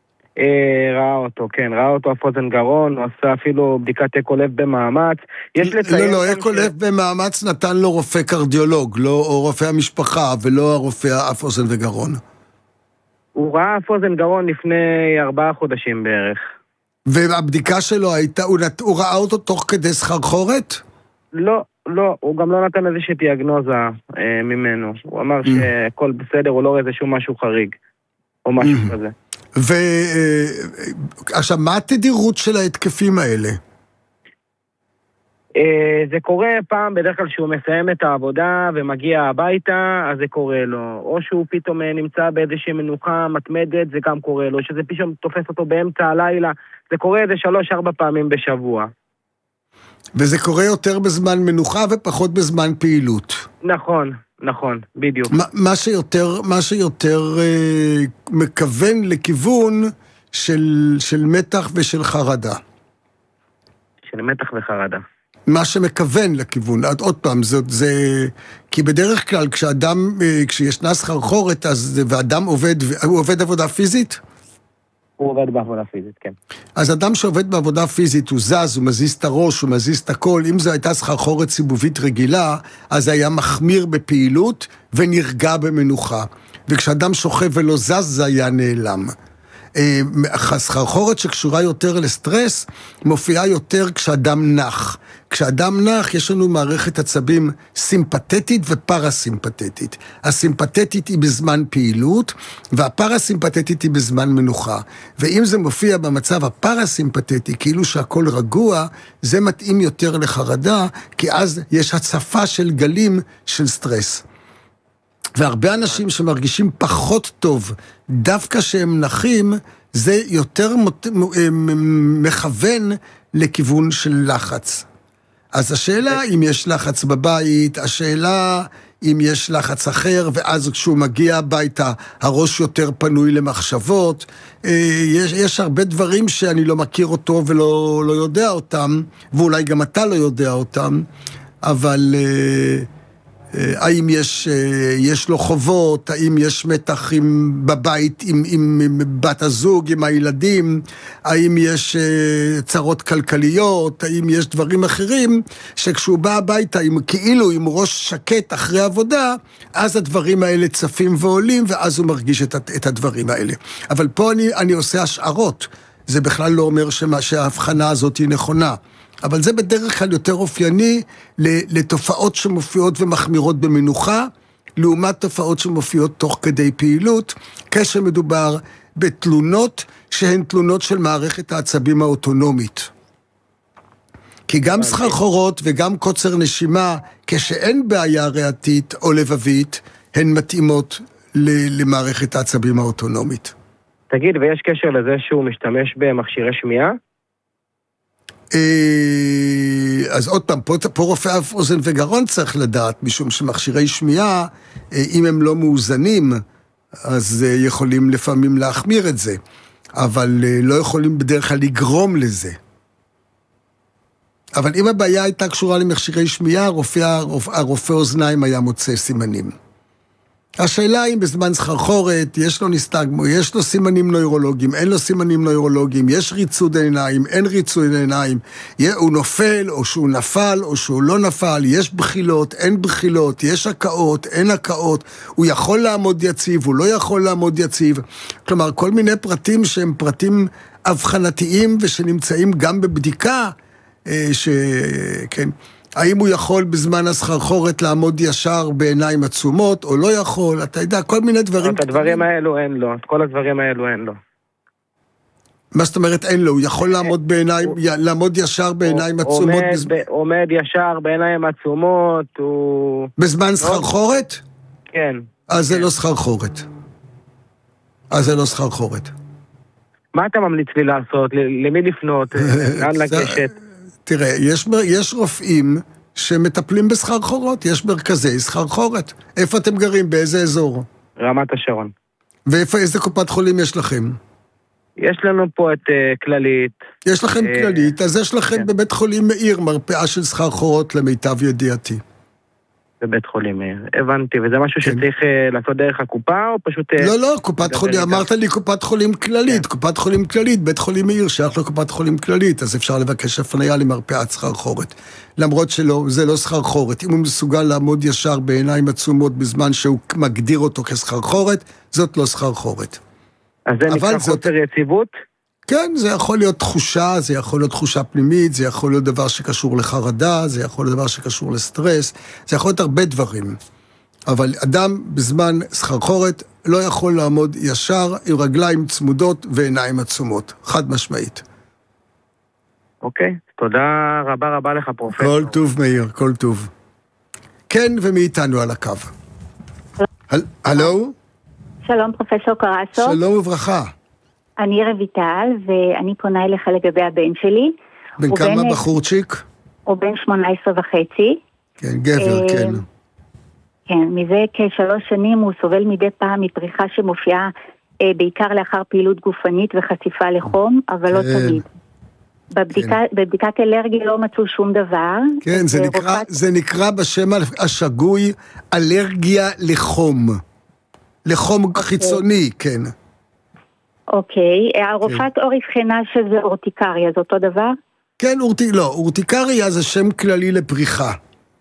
ראה אותו, כן, ראה אותו אף אוזן גרון, הוא עשה אפילו בדיקת אקו לב במאמץ. לא, לא, אקו לב במאמץ נתן לו רופא קרדיולוג, לא רופא המשפחה ולא הרופא אף אוזן וגרון. הוא ראה אף אוזן גרון לפני ארבעה חודשים בערך. והבדיקה שלו הייתה, הוא, נת, הוא ראה אותו תוך כדי סחרחורת? לא, לא, הוא גם לא נתן איזושהי דיאגנוזה אה, ממנו. הוא אמר שהכל בסדר, הוא לא רואה איזשהו משהו חריג, או משהו כזה. ועכשיו, מה התדירות של ההתקפים האלה? זה קורה פעם, בדרך כלל שהוא מסיים את העבודה ומגיע הביתה, אז זה קורה לו. או שהוא פתאום נמצא באיזושהי מנוחה מתמדת, זה גם קורה לו. שזה פתאום תופס אותו באמצע הלילה, זה קורה איזה שלוש-ארבע פעמים בשבוע. וזה קורה יותר בזמן מנוחה ופחות בזמן פעילות. נכון, נכון, בדיוק. מה, מה שיותר, מה שיותר אה, מכוון לכיוון של, של מתח ושל חרדה. של מתח וחרדה. מה שמכוון לכיוון, עד עוד פעם, זה, זה, כי בדרך כלל כשאדם, כשישנה סחרחורת, אז, ואדם עובד, הוא עובד עבודה פיזית? הוא עובד בעבודה פיזית, כן. אז אדם שעובד בעבודה פיזית, הוא זז, הוא מזיז את הראש, הוא מזיז את הכל, אם זו הייתה סחרחורת סיבובית רגילה, אז היה מחמיר בפעילות ונרגע במנוחה. וכשאדם שוכב ולא זז, זה היה נעלם. הסחרחורת שקשורה יותר לסטרס מופיעה יותר כשאדם נח. כשאדם נח יש לנו מערכת עצבים סימפתטית ופרסימפתטית. הסימפתטית היא בזמן פעילות והפרסימפתטית היא בזמן מנוחה. ואם זה מופיע במצב הפרסימפתטי כאילו שהכל רגוע, זה מתאים יותר לחרדה, כי אז יש הצפה של גלים של סטרס. והרבה אנשים שמרגישים פחות טוב, דווקא שהם נחים, זה יותר מכוון לכיוון של לחץ. אז השאלה אם יש לחץ בבית, השאלה אם יש לחץ אחר, ואז כשהוא מגיע הביתה, הראש יותר פנוי למחשבות. יש, יש הרבה דברים שאני לא מכיר אותו ולא לא יודע אותם, ואולי גם אתה לא יודע אותם, אבל... האם יש, יש לו חובות, האם יש מתח עם, בבית עם, עם, עם בת הזוג, עם הילדים, האם יש צרות כלכליות, האם יש דברים אחרים, שכשהוא בא הביתה, עם, כאילו עם ראש שקט אחרי עבודה, אז הדברים האלה צפים ועולים, ואז הוא מרגיש את, את הדברים האלה. אבל פה אני, אני עושה השערות, זה בכלל לא אומר שמה, שההבחנה הזאת היא נכונה. אבל זה בדרך כלל יותר אופייני לתופעות שמופיעות ומחמירות במנוחה, לעומת תופעות שמופיעות תוך כדי פעילות, כשמדובר בתלונות שהן תלונות של מערכת העצבים האוטונומית. כי גם סחרחורות וגם קוצר נשימה, כשאין בעיה ריאתית או לבבית, הן מתאימות למערכת העצבים האוטונומית. תגיד, ויש קשר לזה שהוא משתמש במכשירי שמיעה? אז עוד פעם, פה, פה רופא אף אוזן וגרון צריך לדעת, משום שמכשירי שמיעה, אם הם לא מאוזנים, אז יכולים לפעמים להחמיר את זה, אבל לא יכולים בדרך כלל לגרום לזה. אבל אם הבעיה הייתה קשורה למכשירי שמיעה, הרופא, הרופא אוזניים היה מוצא סימנים. השאלה אם בזמן סחרחורת יש לו נסטגמו, יש לו סימנים נוירולוגיים, אין לו סימנים נוירולוגיים, יש ריצוד עיניים, אין ריצוד עיניים, הוא נופל או שהוא נפל או שהוא לא נפל, יש בחילות, אין בחילות, יש הקאות, אין הקאות, הוא יכול לעמוד יציב, הוא לא יכול לעמוד יציב. כלומר, כל מיני פרטים שהם פרטים הבחנתיים ושנמצאים גם בבדיקה, שכן... האם הוא יכול בזמן הסחרחורת לעמוד ישר בעיניים עצומות, או לא יכול, אתה יודע, כל מיני דברים... את הדברים האלו אין לו, את כל הדברים האלו אין לו. מה זאת אומרת אין לו? הוא יכול לעמוד בעיניים, לעמוד ישר בעיניים עצומות? עומד ישר בעיניים עצומות, הוא... בזמן סחרחורת? כן. אז זה לא סחרחורת. אז זה לא סחרחורת. מה אתה ממליץ לי לעשות? למי לפנות? לאן לגשת? תראה, יש, יש רופאים שמטפלים בסחרחורות, יש מרכזי סחרחורת. איפה אתם גרים? באיזה אזור? רמת השרון. ואיפה, איזה קופת חולים יש לכם? יש לנו פה את uh, כללית. יש לכם uh, כללית, אז יש לכם כן. בבית חולים מאיר מרפאה של סחרחורות למיטב ידיעתי. בבית חולים מאיר, הבנתי, וזה משהו כן. שצריך uh, לעשות דרך הקופה, או פשוט... לא, לא, קופת חולים, אמרת לי קופת חולים כללית, כן. קופת חולים כללית, בית חולים מאיר שייך לקופת חולים כללית, אז אפשר לבקש הפניה למרפאת סחרחורת. למרות שלא, זה לא סחרחורת. אם הוא מסוגל לעמוד ישר בעיניים עצומות בזמן שהוא מגדיר אותו כסחרחורת, זאת לא סחרחורת. אז זה נקרא חוסר יציבות? כן, זה יכול להיות תחושה, זה יכול להיות תחושה פנימית, זה יכול להיות דבר שקשור לחרדה, זה יכול להיות דבר שקשור לסטרס, זה יכול להיות הרבה דברים. אבל אדם בזמן סחרחורת לא יכול לעמוד ישר עם רגליים צמודות ועיניים עצומות, חד משמעית. אוקיי, תודה רבה רבה לך פרופסור. כל טוב מאיר, כל טוב. כן, ומאיתנו על הקו. הלו? שלום פרופסור קרסו. שלום וברכה. אני רויטל, ואני פונה אליך לגבי הבן שלי. בן כמה בחורצ'יק? הוא בן שמונה עשרה וחצי. כן, גבר, כן. כן, מזה כשלוש שנים הוא סובל מדי פעם מפריחה שמופיעה בעיקר לאחר פעילות גופנית וחשיפה לחום, אבל לא תמיד. בבדיקת אלרגיה לא מצאו שום דבר. כן, זה נקרא בשם השגוי אלרגיה לחום. לחום חיצוני, כן. אוקיי, הרופאת אור הבחנה שזה אורטיקריה, זה אותו דבר? כן, לא, אורטיקריה זה שם כללי לפריחה.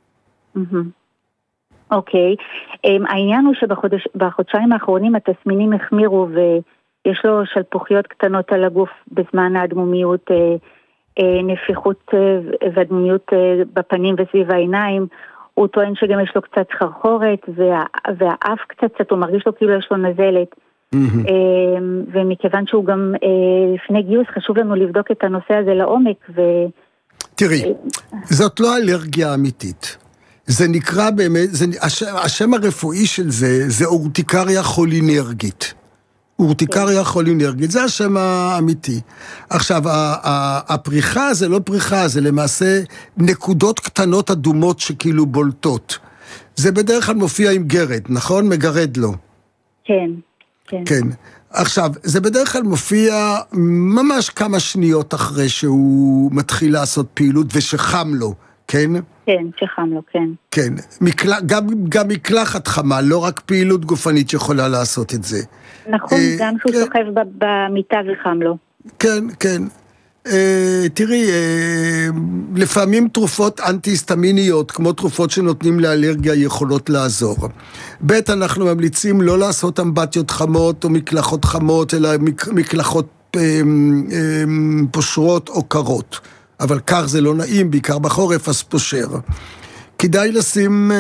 אוקיי, העניין הוא שבחודשיים האחרונים התסמינים החמירו ויש לו שלפוחיות קטנות על הגוף בזמן האדמומיות, נפיחות ואדמומיות בפנים וסביב העיניים. הוא טוען שגם יש לו קצת סחרחורת והאף קצת, הוא מרגיש לו כאילו יש לו נזלת. ומכיוון שהוא גם לפני גיוס חשוב לנו לבדוק את הנושא הזה לעומק. תראי, זאת לא אלרגיה אמיתית. זה נקרא באמת, זה, השם הרפואי של זה, זה אורטיקריה חולינרגית. אורטיקריה חולינרגית, זה השם האמיתי. עכשיו, הפריחה זה לא פריחה, זה למעשה נקודות קטנות אדומות שכאילו בולטות. זה בדרך כלל מופיע עם גרד, נכון? מגרד לו. כן, כן. כן. עכשיו, זה בדרך כלל מופיע ממש כמה שניות אחרי שהוא מתחיל לעשות פעילות ושחם לו, כן? כן, שחם לו, כן. כן, מקל... גם, גם מקלחת חמה, לא רק פעילות גופנית יכולה לעשות את זה. נכון, אה, גם שהוא כן. שוכב במיטה וחם לו. כן, כן. אה, תראי, אה, לפעמים תרופות אנטי-היסטמיניות, כמו תרופות שנותנים לאלרגיה, יכולות לעזור. ב' אנחנו ממליצים לא לעשות אמבטיות חמות או מקלחות חמות, אלא מקלחות אה, אה, פושרות או קרות. אבל כך זה לא נעים, בעיקר בחורף, אז פושר. כדאי לשים,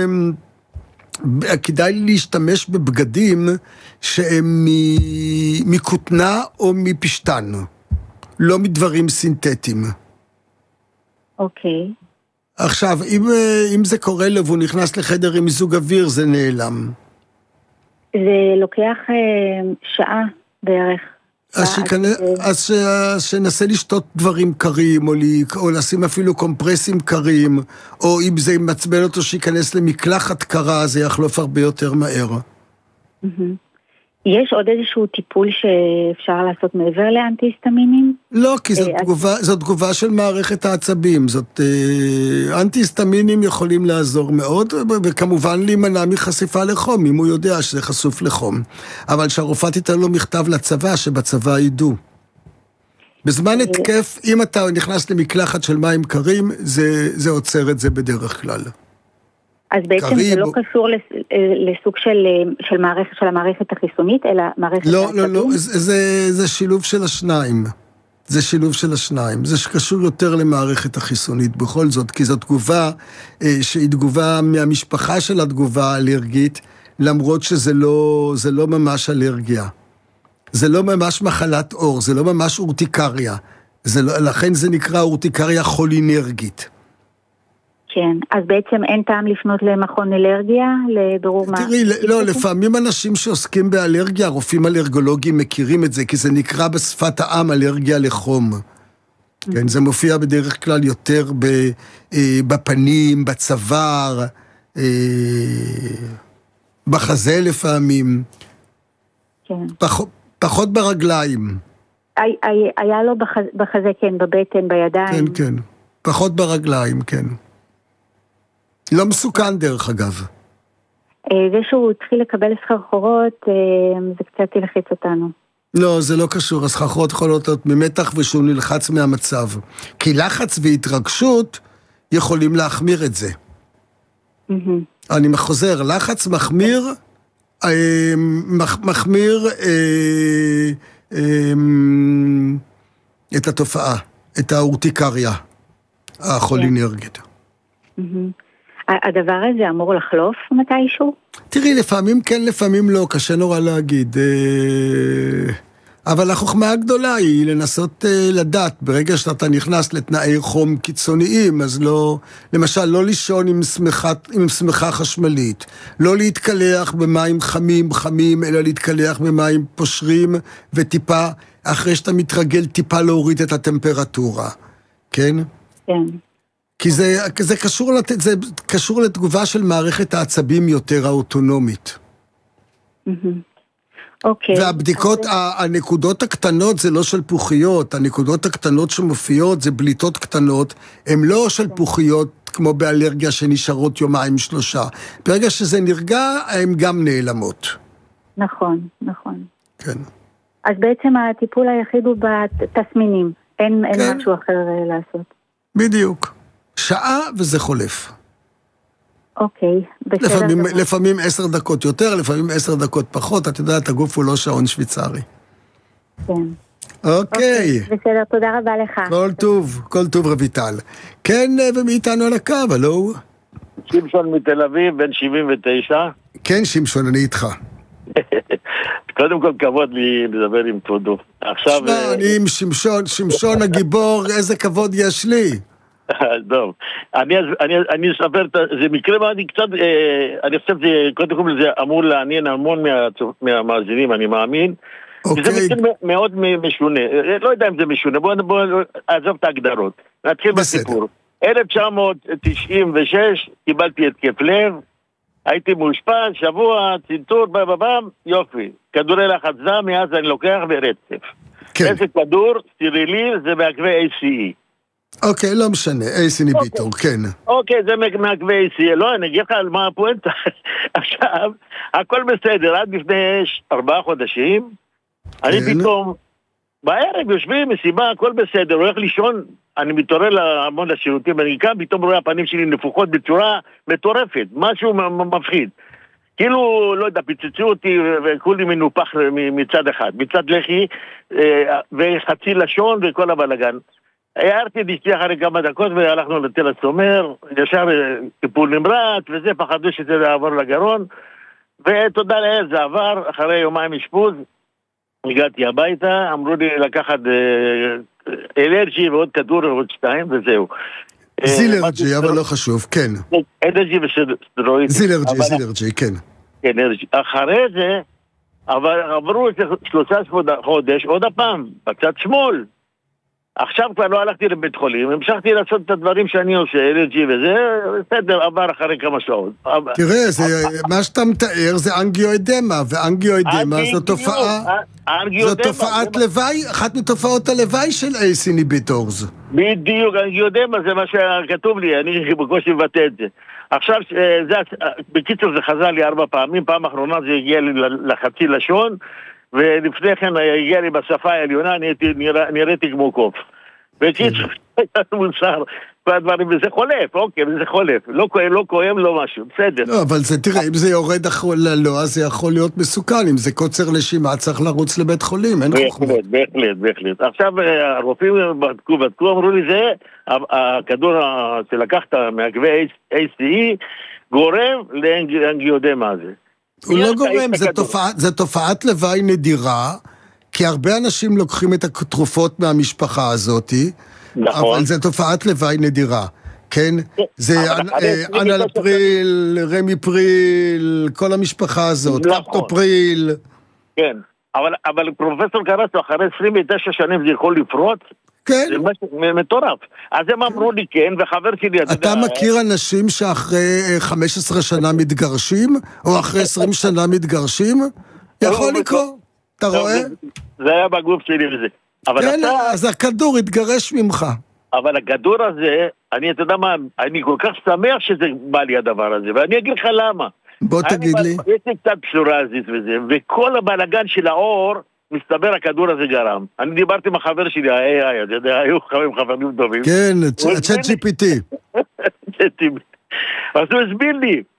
כדאי להשתמש בבגדים שהם מכותנה או מפשטן, לא מדברים סינתטיים. אוקיי. עכשיו, אם, אם זה קורה לו והוא נכנס לחדר עם מיזוג אוויר, זה נעלם. זה לוקח שעה בערך. אז, שכנ... אז שנסה לשתות דברים קרים, או, לי... או לשים אפילו קומפרסים קרים, או אם זה מצבל אותו שיכנס למקלחת קרה, זה יחלוף הרבה יותר מהר. יש עוד איזשהו טיפול שאפשר לעשות מעבר לאנטי-היסטמינים? לא, כי זאת, תגובה, זאת תגובה של מערכת העצבים. זאת, אנטי-היסטמינים יכולים לעזור מאוד, וכמובן להימנע מחשיפה לחום, אם הוא יודע שזה חשוף לחום. אבל שהרופאה תיתן לו מכתב לצבא, שבצבא ידעו. בזמן התקף, אם אתה נכנס למקלחת של מים קרים, זה, זה עוצר את זה בדרך כלל. אז בעצם זה לא קשור לסוג של, של, מערכת, של המערכת החיסונית, אלא מערכת לא, העצבים? לא, לא, זה, זה, זה שילוב של השניים. זה שילוב של השניים. זה שקשור יותר למערכת החיסונית בכל זאת, כי זו תגובה שהיא תגובה מהמשפחה של התגובה האלרגית, למרות שזה לא, זה לא ממש אלרגיה. זה לא ממש מחלת אור, זה לא ממש אורטיקריה. זה לא, לכן זה נקרא אורטיקריה חולינרגית. כן, אז בעצם אין טעם לפנות למכון אלרגיה, לבירור מה... תראי, לא, לפעמים אנשים שעוסקים באלרגיה, רופאים אלרגולוגיים מכירים את זה, כי זה נקרא בשפת העם אלרגיה לחום. כן, זה מופיע בדרך כלל יותר בפנים, בצוואר, בחזה לפעמים. כן. פחות ברגליים. היה לו בחזה, כן, בבטן, בידיים. כן, כן. פחות ברגליים, כן. לא מסוכן דרך אגב. זה שהוא התחיל לקבל סחרחורות, זה קצת ילחץ אותנו. לא, זה לא קשור. הסחרחורות יכולות להיות ממתח ושהוא נלחץ מהמצב. כי לחץ והתרגשות יכולים להחמיר את זה. אני מחוזר, לחץ מחמיר מחמיר את התופעה, את האורטיקריה החולינרגית. הדבר הזה אמור לחלוף מתישהו? תראי, לפעמים כן, לפעמים לא, קשה נורא להגיד. אבל החוכמה הגדולה היא לנסות לדעת, ברגע שאתה נכנס לתנאי חום קיצוניים, אז לא, למשל, לא לישון עם שמחה, עם שמחה חשמלית, לא להתקלח במים חמים חמים, אלא להתקלח במים פושרים וטיפה, אחרי שאתה מתרגל טיפה להוריד את הטמפרטורה. כן? כן. כי זה, זה קשור, לת... זה קשור לתגובה של מערכת העצבים יותר האוטונומית. אוקיי. והבדיקות, הנקודות הקטנות זה לא של פוחיות, הנקודות הקטנות שמופיעות זה בליטות קטנות, הן לא של פוחיות כמו באלרגיה שנשארות יומיים שלושה. ברגע שזה נרגע, הן גם נעלמות. נכון, נכון. כן. אז בעצם הטיפול היחיד הוא בתסמינים, אין, כן. אין משהו אחר לעשות. בדיוק. שעה וזה חולף. אוקיי, בסדר. לפעמים, לפעמים עשר דקות יותר, לפעמים עשר דקות פחות, את יודעת, הגוף הוא לא שעון שוויצרי. כן. אוקיי. בסדר, תודה רבה לך. כל טוב, כל טוב רויטל. כן, ומי איתנו על הקו, הלו? שמשון מתל אביב, בן שבעים ותשע. כן, שמשון, אני איתך. קודם כל כבוד לי לדבר עם כבודו. עכשיו... שמע, אני עם שמשון, שמשון הגיבור, איזה כבוד יש לי. טוב, אני, אני, אני אספר, זה מקרה מה אני קצת, אני חושב שקודם כל זה אמור לעניין המון מה, מהמאזינים, אני מאמין. אוקיי. זה מקרה מאוד משונה, לא יודע אם זה משונה, בואו בוא, עזוב את ההגדרות. נתחיל בסיפור. אלף תשע מאות תשעים ושש קיבלתי התקף לב, הייתי מאושפז, שבוע, צנתור, בבבם, יופי. כדורי לחץ דם, מאז אני לוקח ברצף. כן. איזה כדור, סטרילי, זה מעקבי איי סי אי. אוקיי, לא משנה, אייס איניביטור, כן. אוקיי, זה מעקבי איי סי אי, לא, אני אגיד לך על מה הפואנטה. עכשיו, הכל בסדר, עד לפני ארבעה חודשים, אני פתאום, בערב יושבים, מסיבה, הכל בסדר, הולך לישון, אני מתעורר להמון לשירותים, אני קם, פתאום רואה הפנים שלי נפוחות בצורה מטורפת, משהו מפחיד. כאילו, לא יודע, פיצצו אותי וכולי מנופח מצד אחד, מצד לחי, וחצי לשון וכל הבלגן. הערתי דשתי אחרי כמה דקות והלכנו לתל השומר, ישר טיפול נמרץ וזה, פחדו שזה יעבור לגרון, ותודה לאל, זה עבר, אחרי יומיים אשפוז, הגעתי הביתה, אמרו לי לקחת אלרג'י ועוד כדור ועוד שתיים, וזהו. זילרג'י, אבל לא חשוב, כן. אלרג'י וסטרואידים. זילרג'י, זילרג'י, כן. כן, אלרג'י. אחרי זה, עברו שלושה חודש, עוד הפעם, בצד שמאל. עכשיו כבר לא הלכתי לבית חולים, המשכתי לעשות את הדברים שאני עושה, אלרג'י וזה, בסדר, עבר אחרי כמה שעות. תראה, מה שאתה מתאר זה אנגיואדמה, ואנגיואדמה זו תופעה, זו תופעת לוואי, אחת מתופעות הלוואי של אייס איניביטורס. בדיוק, אנגיואדמה זה מה שכתוב לי, אני בקושי מבטא את זה. עכשיו, בקיצור זה חזר לי ארבע פעמים, פעם אחרונה זה הגיע לי לחצי לשון, ולפני כן הגיע לי בשפה העליונה, נראיתי כמו קוף. בקיצור, הייתה מוצר, וזה חולף, אוקיי, זה חולף. לא כואב, לא משהו, בסדר. לא, אבל זה, תראה, אם זה יורד לא, אז זה יכול להיות מסוכן. אם זה קוצר נשימה, צריך לרוץ לבית חולים, אין חוכמה. בהחלט, בהחלט, בהחלט. עכשיו, הרופאים בדקו, בדקו, אמרו לי זה, הכדור שלקחת מעקבי איי סי אי, גורם לאנגיודמה הזה. הוא לא גורם, זה תופעת לוואי נדירה, כי הרבה אנשים לוקחים את התרופות מהמשפחה הזאת, אבל זה תופעת לוואי נדירה, כן? זה אנלפריל, רמיפריל, כל המשפחה הזאת, קפטופריל. כן, אבל פרופסור קרסו, אחרי עשרים ותשע שנים זה יכול לפרוץ? כן. זה משהו מטורף. אז הם אמרו לי כן, וחבר שלי... אתה מכיר אנשים שאחרי חמש עשרה שנה מתגרשים, או אחרי עשרים שנה מתגרשים? יכול לקרוא, אתה רואה? זה היה בגוף שלי וזה. כן, אז הכדור התגרש ממך. אבל הכדור הזה, אני, אתה יודע מה, אני כל כך שמח שזה בא לי הדבר הזה, ואני אגיד לך למה. בוא תגיד לי. יש לי קצת פסורזיס וזה, וכל הבלגן של האור, מסתבר הכדור הזה גרם. אני דיברתי עם החבר שלי, היי, היי, אתה יודע, היו חברים טובים. כן, צ'אט ג'י פי טי. אז הוא הסביר לי,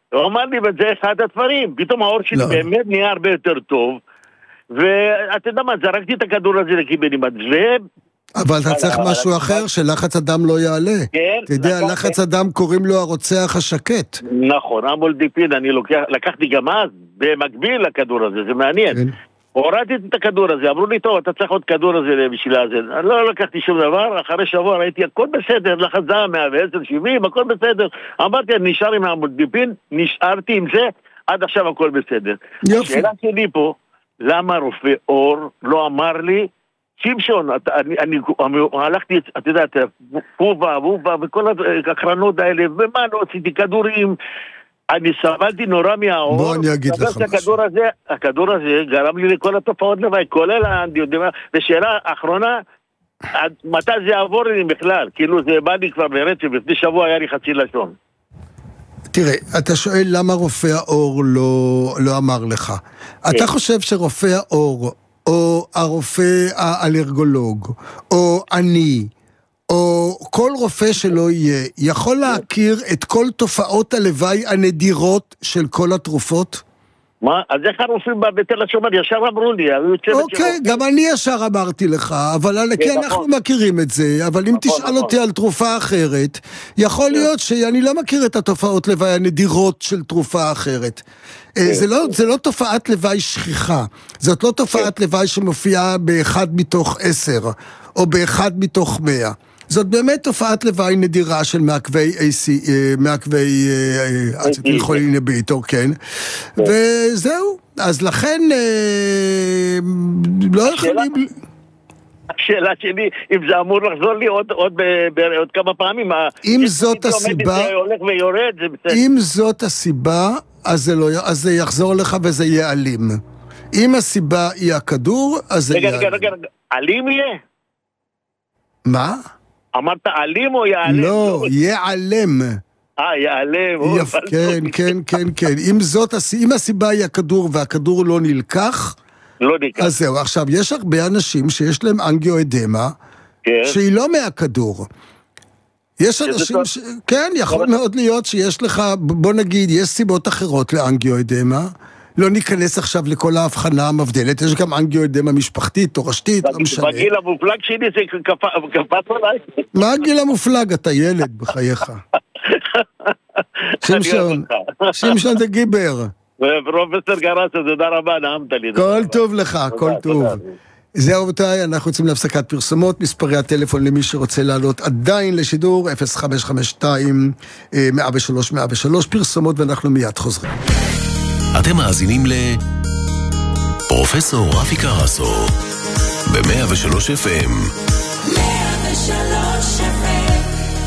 הוא אמר לי, וזה אחד הדברים. פתאום האור שלי באמת נהיה הרבה יותר טוב, ואתה יודע מה, זרקתי את הכדור הזה לקיבינימט, ו... אבל אתה צריך משהו אחר, שלחץ אדם לא יעלה. אתה יודע, לחץ אדם קוראים לו הרוצח השקט. נכון, המולדיפין, אני לקחתי גם אז, במקביל לכדור הזה, זה מעניין. הורדתי את הכדור הזה, אמרו לי, טוב, אתה צריך עוד כדור הזה בשביל הזה. אני לא לקחתי שום דבר, אחרי שבוע ראיתי, הכל בסדר, לחץ דם, מאה ועשר שבעים, הכל בסדר. אמרתי, אני נשאר עם המולדיפין, נשארתי עם זה, עד עכשיו הכל בסדר. השאלה שלי פה, למה רופא אור לא אמר לי, שמשון, אני, אני, אני הלכתי, אתה יודע, פובה, פובה, וכל הקרנות האלה, ומה לא עשיתי כדורים, אני סבלתי נורא מהאור. בוא אני אגיד לך משהו. הכדור הזה, הכדור הזה גרם לי לכל התופעות לוואי, כולל האנדיודמה, ושאלה האחרונה, מתי זה יעבור לי בכלל? כאילו זה בא לי כבר ברצף, לפני שבוע היה לי חצי לשון. תראה, אתה שואל למה רופא האור לא, לא אמר לך. אתה חושב שרופא האור, או הרופא האלרגולוג, או אני, או כל רופא שלא יהיה, יכול להכיר את כל תופעות הלוואי הנדירות של כל התרופות? מה? אז איך הרופאים בתל השומר ישר אמרו לי? אוקיי, גם אני ישר אמרתי לך, אבל כי אנחנו מכירים את זה, אבל אם תשאל אותי על תרופה אחרת, יכול להיות שאני לא מכיר את התופעות לוואי הנדירות של תרופה אחרת. זה לא, זה לא תופעת לוואי שכיחה, זאת לא תופעת לוואי שמופיעה באחד מתוך עשר, או באחד מתוך מאה. זאת באמת תופעת לוואי נדירה של מעכבי איי סי, מעכבי אצטילכולין אינהיביטור, כן. וזהו, אז לכן לא יכולים... השאלה שלי, אם זה אמור לחזור לי עוד, עוד, עוד כמה פעמים, אם זאת הסיבה, זה הולך ויורד, זה בסדר. אם זאת הסיבה, אז זה, לא, אז זה יחזור לך וזה יהיה אלים. אם הסיבה היא הכדור, אז זה רגע, יהיה רגע, אלים. רגע, רגע, אלים יהיה? מה? אמרת אלים או יעלם? לא, יעלם. אה, יעלם. יפ, כן, כן, כן, כן. אם זאת, אם הסיבה היא הכדור והכדור לא נלקח, לא נלקח. אז זהו, עכשיו, יש הרבה אנשים שיש להם אנגיואדמה, כן. שהיא לא מהכדור. יש אנשים ש... כן, יכול מאוד להיות שיש לך, בוא נגיד, יש סיבות אחרות לאנגיואדמה, לא ניכנס עכשיו לכל ההבחנה המבדלת, יש גם אנגיואדמה משפחתית, תורשתית, לא משנה. בגיל המופלג שלי זה קפץ עליי. מה הגיל המופלג? אתה ילד בחייך. שמשון, שמשון זה גיבר. פרופסור גרסו, תודה רבה, נעמת לי. כל טוב לך, כל טוב. זהו רבותיי, אנחנו יוצאים להפסקת פרסומות, מספרי הטלפון למי שרוצה לעלות עדיין לשידור, אפס חמש חמש שתיים מאה ושלוש מאה ושלוש, פרסומות ואנחנו מיד חוזרים. אתם מאזינים לפרופסור רפי קרסו ב-מאה ושלוש אף אם. מאה ושלוש אף אם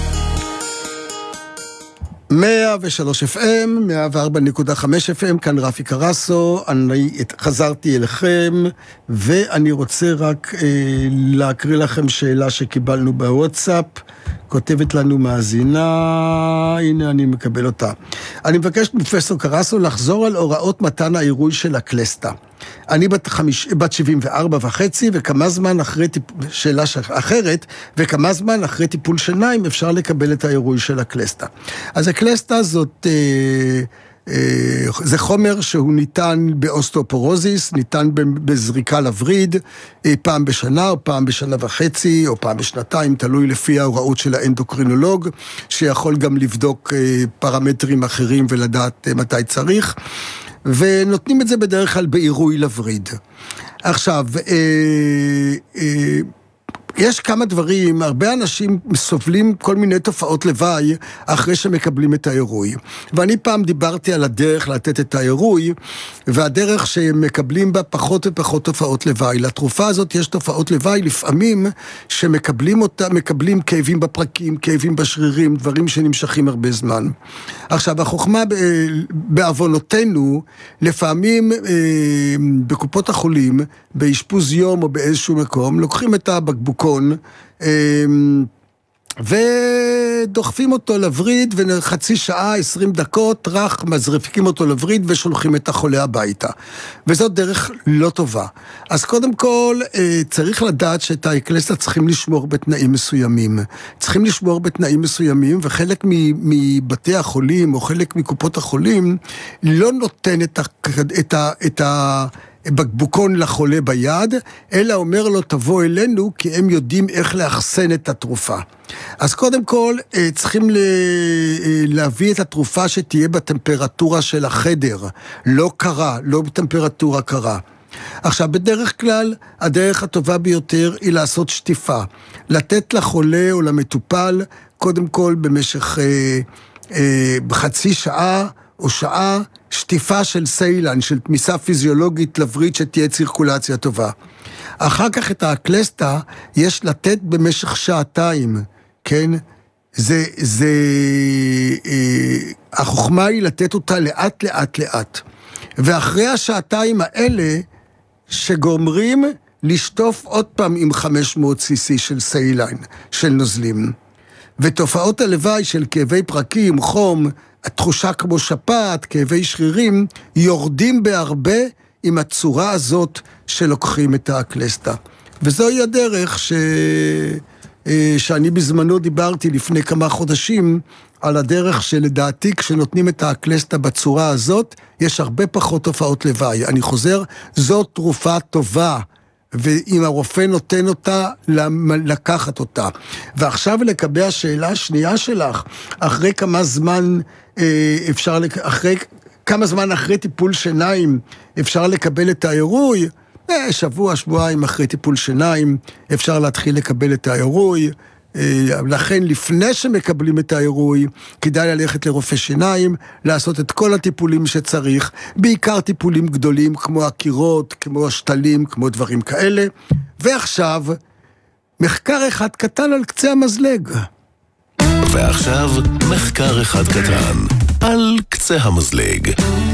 מאה ושלוש אף אם, מאה וארבע נקודה חמש אף אם, כאן רפי קרסו, אני חזרתי אליכם, ואני רוצה רק אה, להקריא לכם שאלה שקיבלנו בוואטסאפ, כותבת לנו מאזינה, הנה אני מקבל אותה. אני מבקש פרופסור קרסו לחזור על הוראות מתן העירוי של הקלסטה. אני בת, חמיש, בת שבעים וארבע וחצי, וכמה זמן אחרי טיפול, שאלה אחרת, וכמה זמן אחרי טיפול שיניים אפשר לקבל את העירוי של הקלסטה. אז הקלסטה זאת, אה, אה, זה חומר שהוא ניתן באוסטאופורוזיס, ניתן בזריקה לווריד, אה, פעם בשנה או פעם בשנה וחצי, או פעם בשנתיים, תלוי לפי ההוראות של האנדוקרינולוג, שיכול גם לבדוק אה, פרמטרים אחרים ולדעת אה, מתי צריך. ונותנים את זה בדרך כלל בעירוי לווריד. עכשיו, אה, אה, יש כמה דברים, הרבה אנשים סובלים כל מיני תופעות לוואי אחרי שמקבלים את העירוי. ואני פעם דיברתי על הדרך לתת את העירוי, והדרך שמקבלים בה פחות ופחות תופעות לוואי. לתרופה הזאת יש תופעות לוואי לפעמים שמקבלים אותה, מקבלים כאבים בפרקים, כאבים בשרירים, דברים שנמשכים הרבה זמן. עכשיו, החוכמה בעוונותינו, לפעמים בקופות החולים, באשפוז יום או באיזשהו מקום, לוקחים את הבקבוק, ודוחפים אותו לווריד, וחצי שעה, עשרים דקות, רך, מזריקים אותו לווריד, ושולחים את החולה הביתה. וזאת דרך לא טובה. אז קודם כל, צריך לדעת שאת האקלסטה צריכים לשמור בתנאים מסוימים. צריכים לשמור בתנאים מסוימים, וחלק מבתי החולים, או חלק מקופות החולים, לא נותן את ה... את ה, את ה בקבוקון לחולה ביד, אלא אומר לו תבוא אלינו, כי הם יודעים איך לאחסן את התרופה. אז קודם כל צריכים להביא את התרופה שתהיה בטמפרטורה של החדר, לא קרה, לא בטמפרטורה קרה. עכשיו, בדרך כלל, הדרך הטובה ביותר היא לעשות שטיפה. לתת לחולה או למטופל, קודם כל במשך אה, אה, בחצי שעה או שעה, שטיפה של סיילן, של תמיסה פיזיולוגית לווריד שתהיה צירקולציה טובה. אחר כך את האקלסטה יש לתת במשך שעתיים, כן? זה, זה, אה, החוכמה היא לתת אותה לאט לאט לאט. ואחרי השעתיים האלה, שגומרים לשטוף עוד פעם עם חמש מאות סי סי של סיילן, של נוזלים. ותופעות הלוואי של כאבי פרקים, חום, התחושה כמו שפעת, כאבי שרירים, יורדים בהרבה עם הצורה הזאת שלוקחים את האקלסטה. וזוהי הדרך ש... שאני בזמנו דיברתי לפני כמה חודשים, על הדרך שלדעתי כשנותנים את האקלסטה בצורה הזאת, יש הרבה פחות תופעות לוואי. אני חוזר, זאת תרופה טובה, ואם הרופא נותן אותה, לקחת אותה. ועכשיו לגבי השאלה השנייה שלך, אחרי כמה זמן אפשר, אחרי, כמה זמן אחרי טיפול שיניים אפשר לקבל את העירוי, שבוע, שבועיים אחרי טיפול שיניים אפשר להתחיל לקבל את העירוי, לכן לפני שמקבלים את העירוי, כדאי ללכת לרופא שיניים, לעשות את כל הטיפולים שצריך, בעיקר טיפולים גדולים כמו הקירות, כמו השתלים, כמו דברים כאלה. ועכשיו, מחקר אחד קטן על קצה המזלג. ועכשיו, מחקר אחד קטן על קצה המזלג.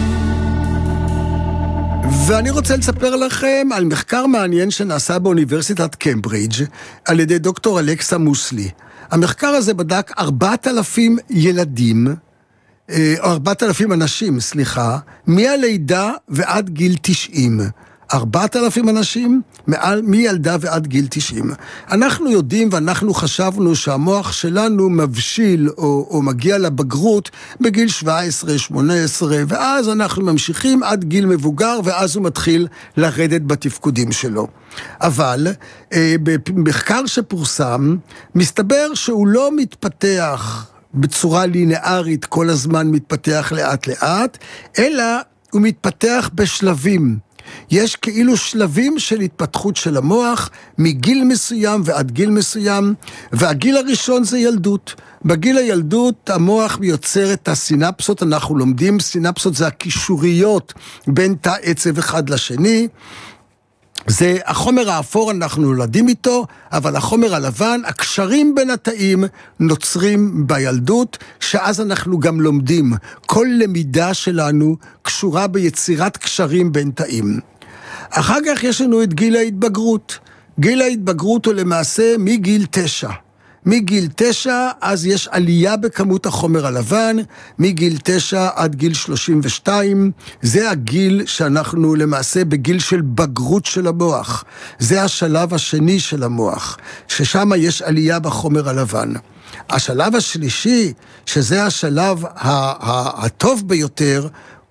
ואני רוצה לספר לכם על מחקר מעניין שנעשה באוניברסיטת קמברידג' על ידי דוקטור אלכסה מוסלי. המחקר הזה בדק ארבעת אלפים ילדים, או ארבעת אלפים אנשים, סליחה, מהלידה ועד גיל תשעים. ארבעת אלפים אנשים מעל, מילדה ועד גיל תשעים. אנחנו יודעים ואנחנו חשבנו שהמוח שלנו מבשיל או, או מגיע לבגרות בגיל שבע עשרה שמונה עשרה, ואז אנחנו ממשיכים עד גיל מבוגר, ואז הוא מתחיל לרדת בתפקודים שלו. אבל אה, במחקר שפורסם, מסתבר שהוא לא מתפתח בצורה לינארית, כל הזמן מתפתח לאט לאט, אלא הוא מתפתח בשלבים. יש כאילו שלבים של התפתחות של המוח, מגיל מסוים ועד גיל מסוים, והגיל הראשון זה ילדות. בגיל הילדות המוח יוצר את הסינפסות, אנחנו לומדים, סינפסות זה הקישוריות בין תא עצב אחד לשני, זה החומר האפור אנחנו נולדים איתו, אבל החומר הלבן, הקשרים בין התאים נוצרים בילדות, שאז אנחנו גם לומדים. כל למידה שלנו קשורה ביצירת קשרים בין תאים. אחר כך יש לנו את גיל ההתבגרות. גיל ההתבגרות הוא למעשה מגיל תשע. מגיל תשע, אז יש עלייה בכמות החומר הלבן, מגיל תשע עד גיל שלושים ושתיים, זה הגיל שאנחנו למעשה בגיל של בגרות של המוח. זה השלב השני של המוח, ששם יש עלייה בחומר הלבן. השלב השלישי, שזה השלב הטוב ביותר,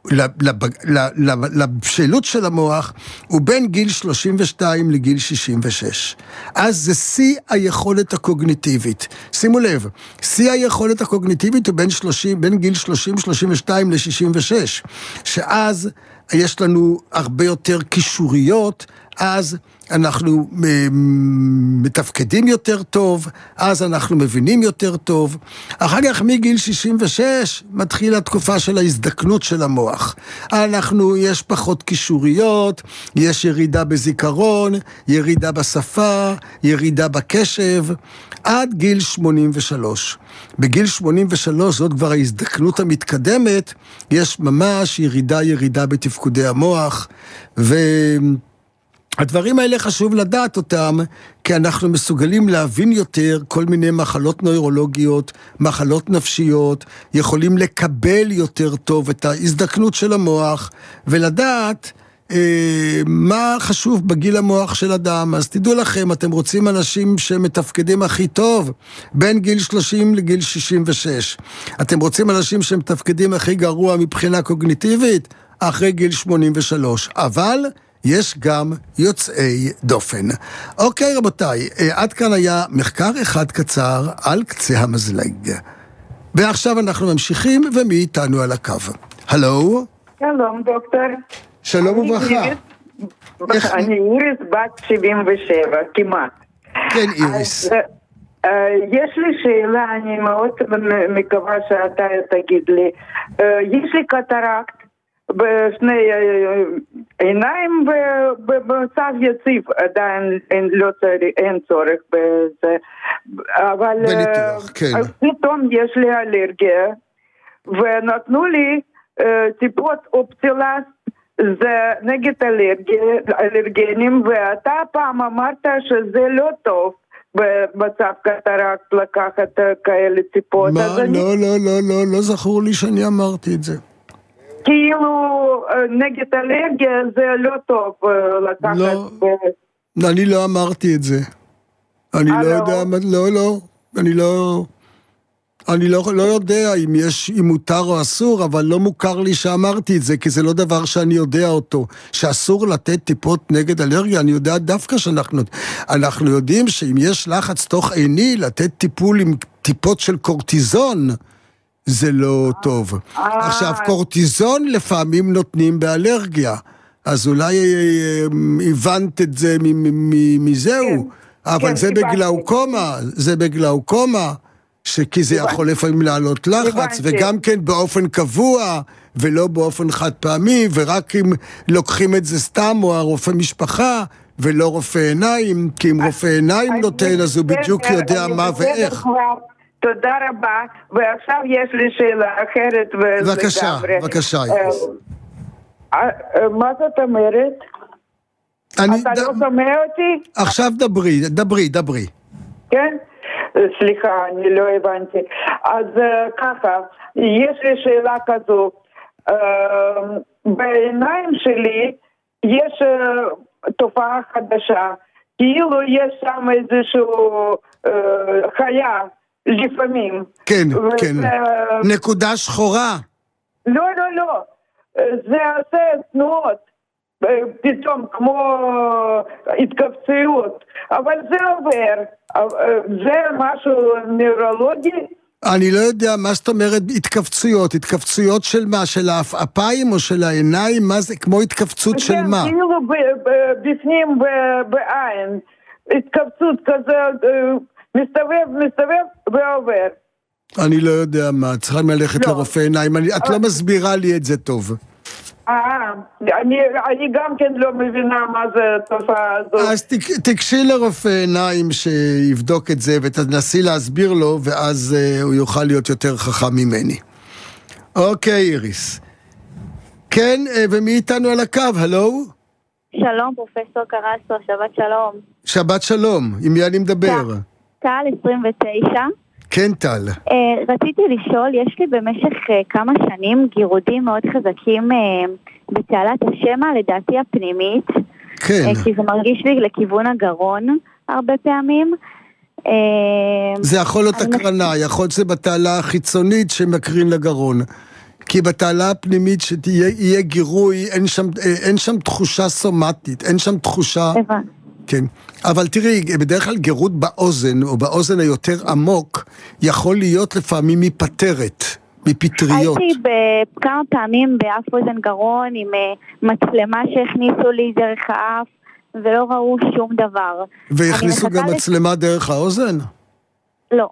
לבשלות של המוח, הוא בין גיל שלושים ושתיים לגיל שישים ושש. אז זה שיא היכולת הקוגניטיבית. שימו לב, שיא היכולת הקוגניטיבית הוא בין, שלושים, בין גיל שלושים שלושים ושתיים ל-שישים ושש, שאז יש לנו הרבה יותר קישוריות, אז אנחנו מתפקדים יותר טוב, אז אנחנו מבינים יותר טוב. אחר כך מגיל שישים ושש מתחילה התקופה של ההזדקנות של המוח. אנחנו, יש פחות קישוריות, יש ירידה בזיכרון, ירידה בשפה, ירידה בקשב, עד גיל שמונים ושלוש. בגיל שמונים ושלוש, זאת כבר ההזדקנות המתקדמת, יש ממש ירידה ירידה בתפקודי המוח, ו... הדברים האלה חשוב לדעת אותם, כי אנחנו מסוגלים להבין יותר כל מיני מחלות נוירולוגיות, מחלות נפשיות, יכולים לקבל יותר טוב את ההזדקנות של המוח, ולדעת אה, מה חשוב בגיל המוח של אדם. אז תדעו לכם, אתם רוצים אנשים שמתפקדים הכי טוב, בין גיל שלושים לגיל שישים ושש. אתם רוצים אנשים שמתפקדים הכי גרוע מבחינה קוגניטיבית, אחרי גיל שמונים ושלוש. אבל יש גם יוצאי דופן. אוקיי רבותיי, עד כאן היה מחקר אחד קצר על קצה המזלג. ועכשיו אנחנו ממשיכים, ומי איתנו על הקו? הלו? שלום דוקטור. שלום וברכה. אני איריס בת שבעים ושבע, כמעט. כן איריס. יש לי שאלה, אני מאוד מקווה שאתה תגיד לי. יש לי קטרקט בשני עיניים במצב יציב, עדיין אין צורך בזה, אבל פתאום יש לי אלרגיה, ונתנו לי טיפות אופצילס, זה נגד אלרגנים, ואתה פעם אמרת שזה לא טוב במצב קטרקט לקחת כאלה טיפות. מה? לא, לא, לא, לא, לא זכור לי שאני אמרתי את זה. כאילו נגד אלרגיה זה לא טוב לקחת. לא, אני לא אמרתי את זה. אני לא יודע, לא, לא, אני לא, אני לא, לא יודע אם יש, אם מותר או אסור, אבל לא מוכר לי שאמרתי את זה, כי זה לא דבר שאני יודע אותו. שאסור לתת טיפות נגד אלרגיה, אני יודע דווקא שאנחנו, אנחנו יודעים שאם יש לחץ תוך עיני, לתת טיפול עם טיפות של קורטיזון, זה לא טוב. עכשיו, קורטיזון לפעמים נותנים באלרגיה, אז אולי הבנת את זה מזהו, אבל זה בגלאוקומה, זה בגלאוקומה, כי זה יכול לפעמים לעלות לחץ, וגם כן באופן קבוע, ולא באופן חד פעמי, ורק אם לוקחים את זה סתם, או הרופא משפחה, ולא רופא עיניים, כי אם רופא עיניים נותן, אז הוא בדיוק יודע מה ואיך. תודה רבה, ועכשיו יש לי שאלה אחרת. בבקשה, בבקשה. מה זאת אומרת? אתה לא שומע אותי? עכשיו דברי, דברי, דברי. כן? סליחה, אני לא הבנתי. אז ככה, יש לי שאלה כזו. בעיניים שלי יש תופעה חדשה. כאילו יש שם איזשהו חיה. לפעמים. כן, כן. נקודה שחורה. לא, לא, לא. זה עושה תנועות. פתאום כמו התכווצויות. אבל זה עובר. זה משהו נוירולוגי? אני לא יודע מה זאת אומרת התכווצויות. התכווצויות של מה? של האפיים או של העיניים? מה זה? כמו התכווצות של מה? כן, כאילו בפנים בעין. התכווצות כזה... מסתובב, מסתובב ועובר. אני לא יודע מה, צריכה ללכת לרופא עיניים, את לא מסבירה לי את זה טוב. אה, אני גם כן לא מבינה מה זה התופעה הזאת. אז תקשי לרופא עיניים שיבדוק את זה, ותנסי להסביר לו, ואז הוא יוכל להיות יותר חכם ממני. אוקיי, איריס. כן, ומי איתנו על הקו? הלו? שלום, פרופסור קרסו, שבת שלום. שבת שלום, עם מי אני מדבר? טל עשרים ותשע. כן, טל. רציתי לשאול, יש לי במשך כמה שנים גירודים מאוד חזקים בתעלת השמע, לדעתי הפנימית. כן. כי זה מרגיש לי לכיוון הגרון הרבה פעמים. זה יכול להיות הקרנה, יכול להיות זה בתעלה החיצונית שמקרין לגרון. כי בתעלה הפנימית שתהיה גירוי, אין שם, אין שם תחושה סומטית, אין שם תחושה... כן. אבל תראי, בדרך כלל גירות באוזן, או באוזן היותר עמוק, יכול להיות לפעמים מפטרת, מפטריות. הייתי בכמה פעמים באף אוזן גרון, עם מצלמה שהכניסו לי דרך האף, ולא ראו שום דבר. והכניסו גם מצלמה דרך האוזן? לא.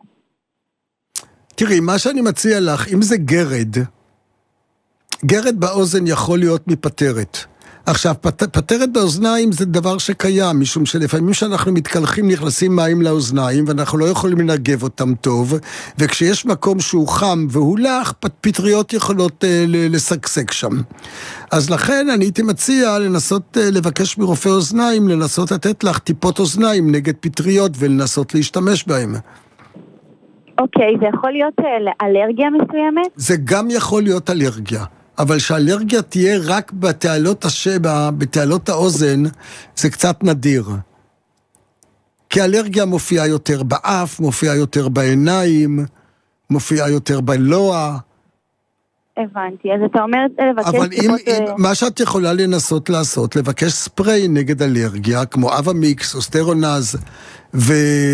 תראי, מה שאני מציע לך, אם זה גרד, גרד באוזן יכול להיות מפטרת. עכשיו, פט, פטרת באוזניים זה דבר שקיים, משום שלפעמים שאנחנו מתקלחים נכנסים מים לאוזניים, ואנחנו לא יכולים לנגב אותם טוב, וכשיש מקום שהוא חם והוא לח, פטריות יכולות אה, לסגסג שם. אז לכן אני הייתי מציע לנסות אה, לבקש מרופא אוזניים, לנסות לתת לך טיפות אוזניים נגד פטריות, ולנסות להשתמש בהם. אוקיי, זה יכול להיות אה, אלרגיה מסוימת? זה גם יכול להיות אלרגיה. אבל שהאלרגיה תהיה רק בתעלות השבע, בתעלות האוזן, זה קצת נדיר. כי האלרגיה מופיעה יותר באף, מופיעה יותר בעיניים, מופיעה יותר בלוע. הבנתי, אז אתה אומר לבקש... אבל אם, אם, מה שאת יכולה לנסות לעשות, לבקש ספרי נגד אלרגיה, כמו אבמיקס או סטרונז, ו...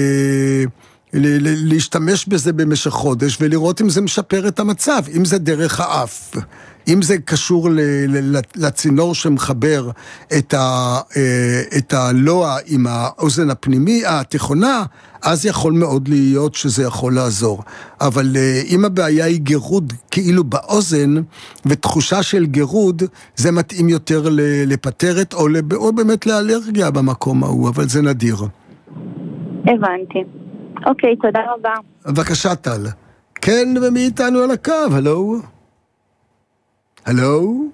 להשתמש בזה במשך חודש, ולראות אם זה משפר את המצב, אם זה דרך האף. אם זה קשור לצינור שמחבר את, ה, את הלוע עם האוזן הפנימי, התיכונה, אז יכול מאוד להיות שזה יכול לעזור. אבל אם הבעיה היא גירוד כאילו באוזן, ותחושה של גירוד, זה מתאים יותר לפטרת, או, או באמת לאלרגיה במקום ההוא, אבל זה נדיר. הבנתי. אוקיי, תודה רבה. בבקשה, טל. כן, ומי איתנו על הקו? הלו? הלו?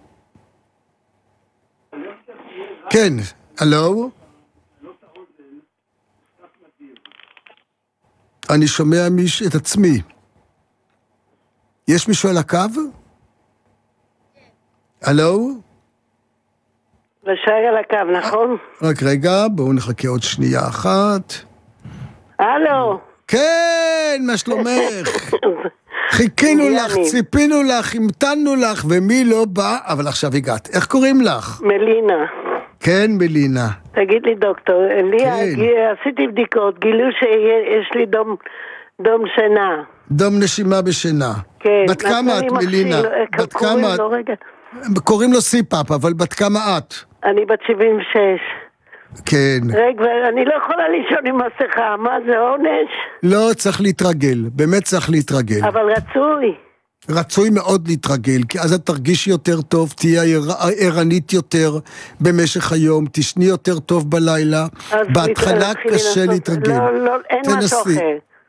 כן, הלו? אני שומע מיש את עצמי. יש מישהו על הקו? הלו? בשאר על הקו, נכון? רק רגע, בואו נחכה עוד שנייה אחת. הלו? כן, מה שלומך? חיכינו לך, ציפינו לך, המתנו לך, ומי לא בא, אבל עכשיו הגעת. איך קוראים לך? מלינה. כן, מלינה. תגיד לי דוקטור, לי כן. עשיתי בדיקות, גילו שיש לי דום, דום שינה. דום נשימה בשינה. כן. בת כמה את, מלינה? בת כמה את? לו, רגע. קוראים לו סיפאפ, אבל בת כמה את? אני בת שבעים ושש. כן. רגע, אני לא יכולה לישון עם מסכה, מה זה עונש? לא, צריך להתרגל, באמת צריך להתרגל. אבל רצוי. רצוי מאוד להתרגל, כי אז את תרגישי יותר טוב, תהיה ערנית יותר במשך היום, תשני יותר טוב בלילה. בהתחלה קשה להתרגל. לא, לא, אין משהו אחר.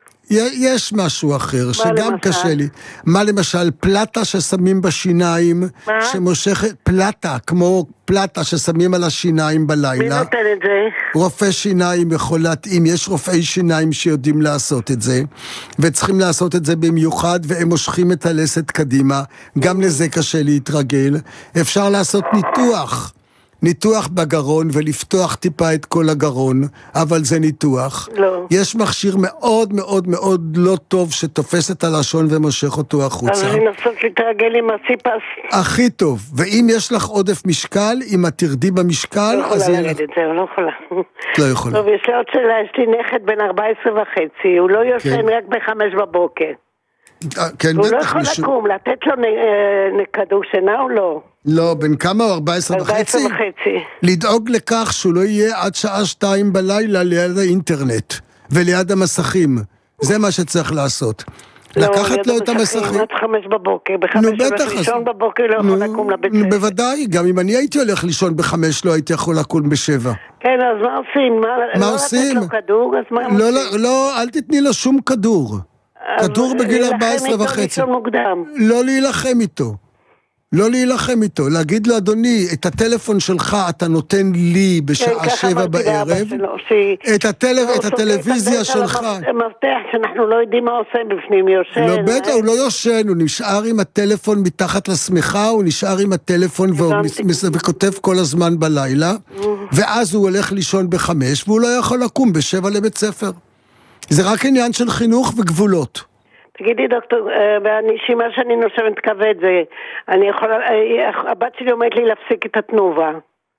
יש משהו אחר, שגם קשה לי. מה למשל? פלטה ששמים בשיניים, שמושכת, פלטה, כמו פלטה ששמים על השיניים בלילה. מי נותן את זה? רופא שיניים יכול להתאים, יש רופאי שיניים שיודעים לעשות את זה, וצריכים לעשות את זה במיוחד, והם מושכים את הלסת קדימה, גם לזה קשה להתרגל. אפשר לעשות ניתוח. ניתוח בגרון ולפתוח טיפה את כל הגרון, אבל זה ניתוח. לא. יש מכשיר מאוד מאוד מאוד לא טוב שתופס את הלשון ומושך אותו החוצה. אז אני נפסות להתרגל עם הסיפס. הכי טוב. ואם יש לך עודף משקל, אם את תרדי במשקל, לא אז יכולה לרדת, זהו, לא יכולה. לא יכולה. טוב, יש לי עוד שאלה, יש לי נכד בן ארבע עשרה וחצי, הוא לא יושן רק בחמש בבוקר. כן, הוא לא יכול לקום, לתת לו כדור שינה או לא? לא, בין כמה הוא? ארבע עשרה וחצי? ארבע עשרה וחצי. לדאוג לכך שהוא לא יהיה עד שעה שתיים בלילה ליד האינטרנט וליד המסכים. זה מה שצריך לעשות. לקחת לו את המסכים. עד חמש בבוקר, בחמש הולך לישון בבוקר לא יכול לקום לבית ספר. בוודאי, גם אם אני הייתי הולך לישון בחמש לא הייתי יכול לקום בשבע. כן, אז מה עושים? מה עושים? לא לתת לו כדור, אז מה עושים? לא, אל תתני לו שום כדור. כדור בגיל ארבע עשרה וחצי. לא להילחם איתו. לא להילחם איתו. להגיד לו, אדוני, את הטלפון שלך אתה נותן לי בשעה שבע בערב. את הטלוויזיה שלך. זה מבטח שאנחנו לא יודעים מה עושה בפנים, יושן. לא, בטח, הוא לא יושן, הוא נשאר עם הטלפון מתחת לשמיכה, הוא נשאר עם הטלפון וכותב כל הזמן בלילה, ואז הוא הולך לישון בחמש, והוא לא יכול לקום בשבע לבית ספר. זה רק עניין של חינוך וגבולות. תגידי דוקטור, בנשימה שאני נושמת כבד זה, אני יכולה, הבת שלי אומרת לי להפסיק את התנובה,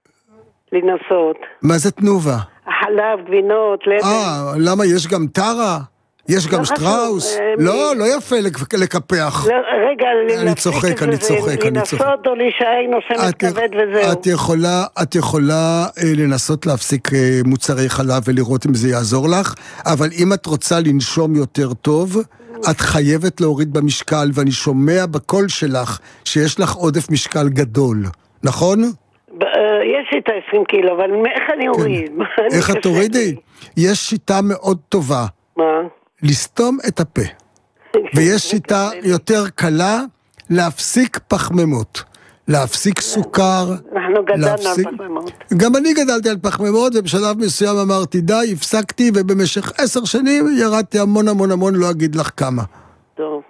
לנסות. מה זה תנובה? חלב, גבינות, לבן. אה, למה יש גם טרה? יש גם שטראוס? לא, לא יפה לקפח. רגע, אני צוחק, אני צוחק, אני צוחק. לנסות או להישאר נושמת כבד וזהו. את יכולה, את יכולה לנסות להפסיק מוצרי חלב ולראות אם זה יעזור לך, אבל אם את רוצה לנשום יותר טוב, את חייבת להוריד במשקל, ואני שומע בקול שלך שיש לך עודף משקל גדול, נכון? יש לי את ה-עשרים קילו, אבל איך אני אוריד? איך את תורידי? יש שיטה מאוד טובה. מה? לסתום את הפה. ויש שיטה יותר קלה להפסיק פחמימות. להפסיק סוכר. אנחנו גדלנו על פחמימות. גם אני גדלתי על פחמימות, ובשלב מסוים אמרתי די, הפסקתי, ובמשך עשר שנים ירדתי המון המון המון, לא אגיד לך כמה. טוב.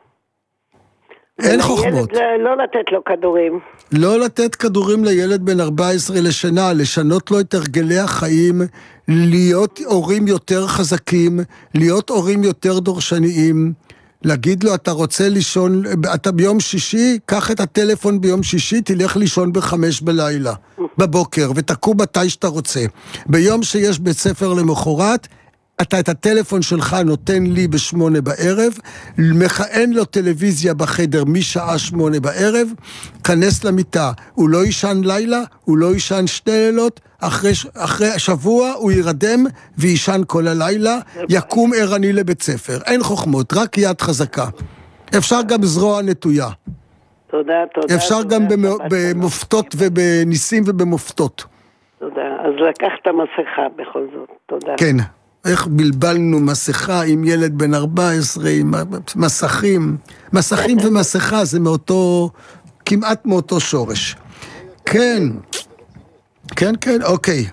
אין חוכמות. לא לתת לו כדורים. לא לתת כדורים לילד בן ארבע עשרה לשנה, לשנות לו את הרגלי החיים, להיות הורים יותר חזקים, להיות הורים יותר דורשניים, להגיד לו, אתה רוצה לישון, אתה ביום שישי, קח את הטלפון ביום שישי, תלך לישון בחמש בלילה, בבוקר, ותקום מתי שאתה רוצה. ביום שיש בית ספר למחרת, אתה את הטלפון שלך נותן לי בשמונה בערב, מכהן לו טלוויזיה בחדר משעה שמונה בערב, כנס למיטה, הוא לא ישן לילה, הוא לא ישן שתי לילות, אחרי, אחרי שבוע הוא ירדם וישן כל הלילה, יקום ערני לבית ספר. אין חוכמות, רק יד חזקה. אפשר גם זרוע נטויה. תודה, תודה. אפשר תודה, גם תודה, במופתות תודה. ובניסים ובמופתות. תודה. אז לקחת מסכה בכל זאת. תודה. כן. איך בלבלנו מסכה עם ילד בן ארבע עשרה, עם מסכים. מסכים ומסכה זה מאותו, כמעט מאותו שורש. כן. כן, כן, אוקיי.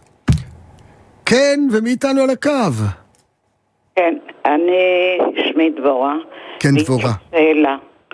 כן, ומי איתנו על הקו? כן, אני שמי דבורה. כן, דבורה. שאלה.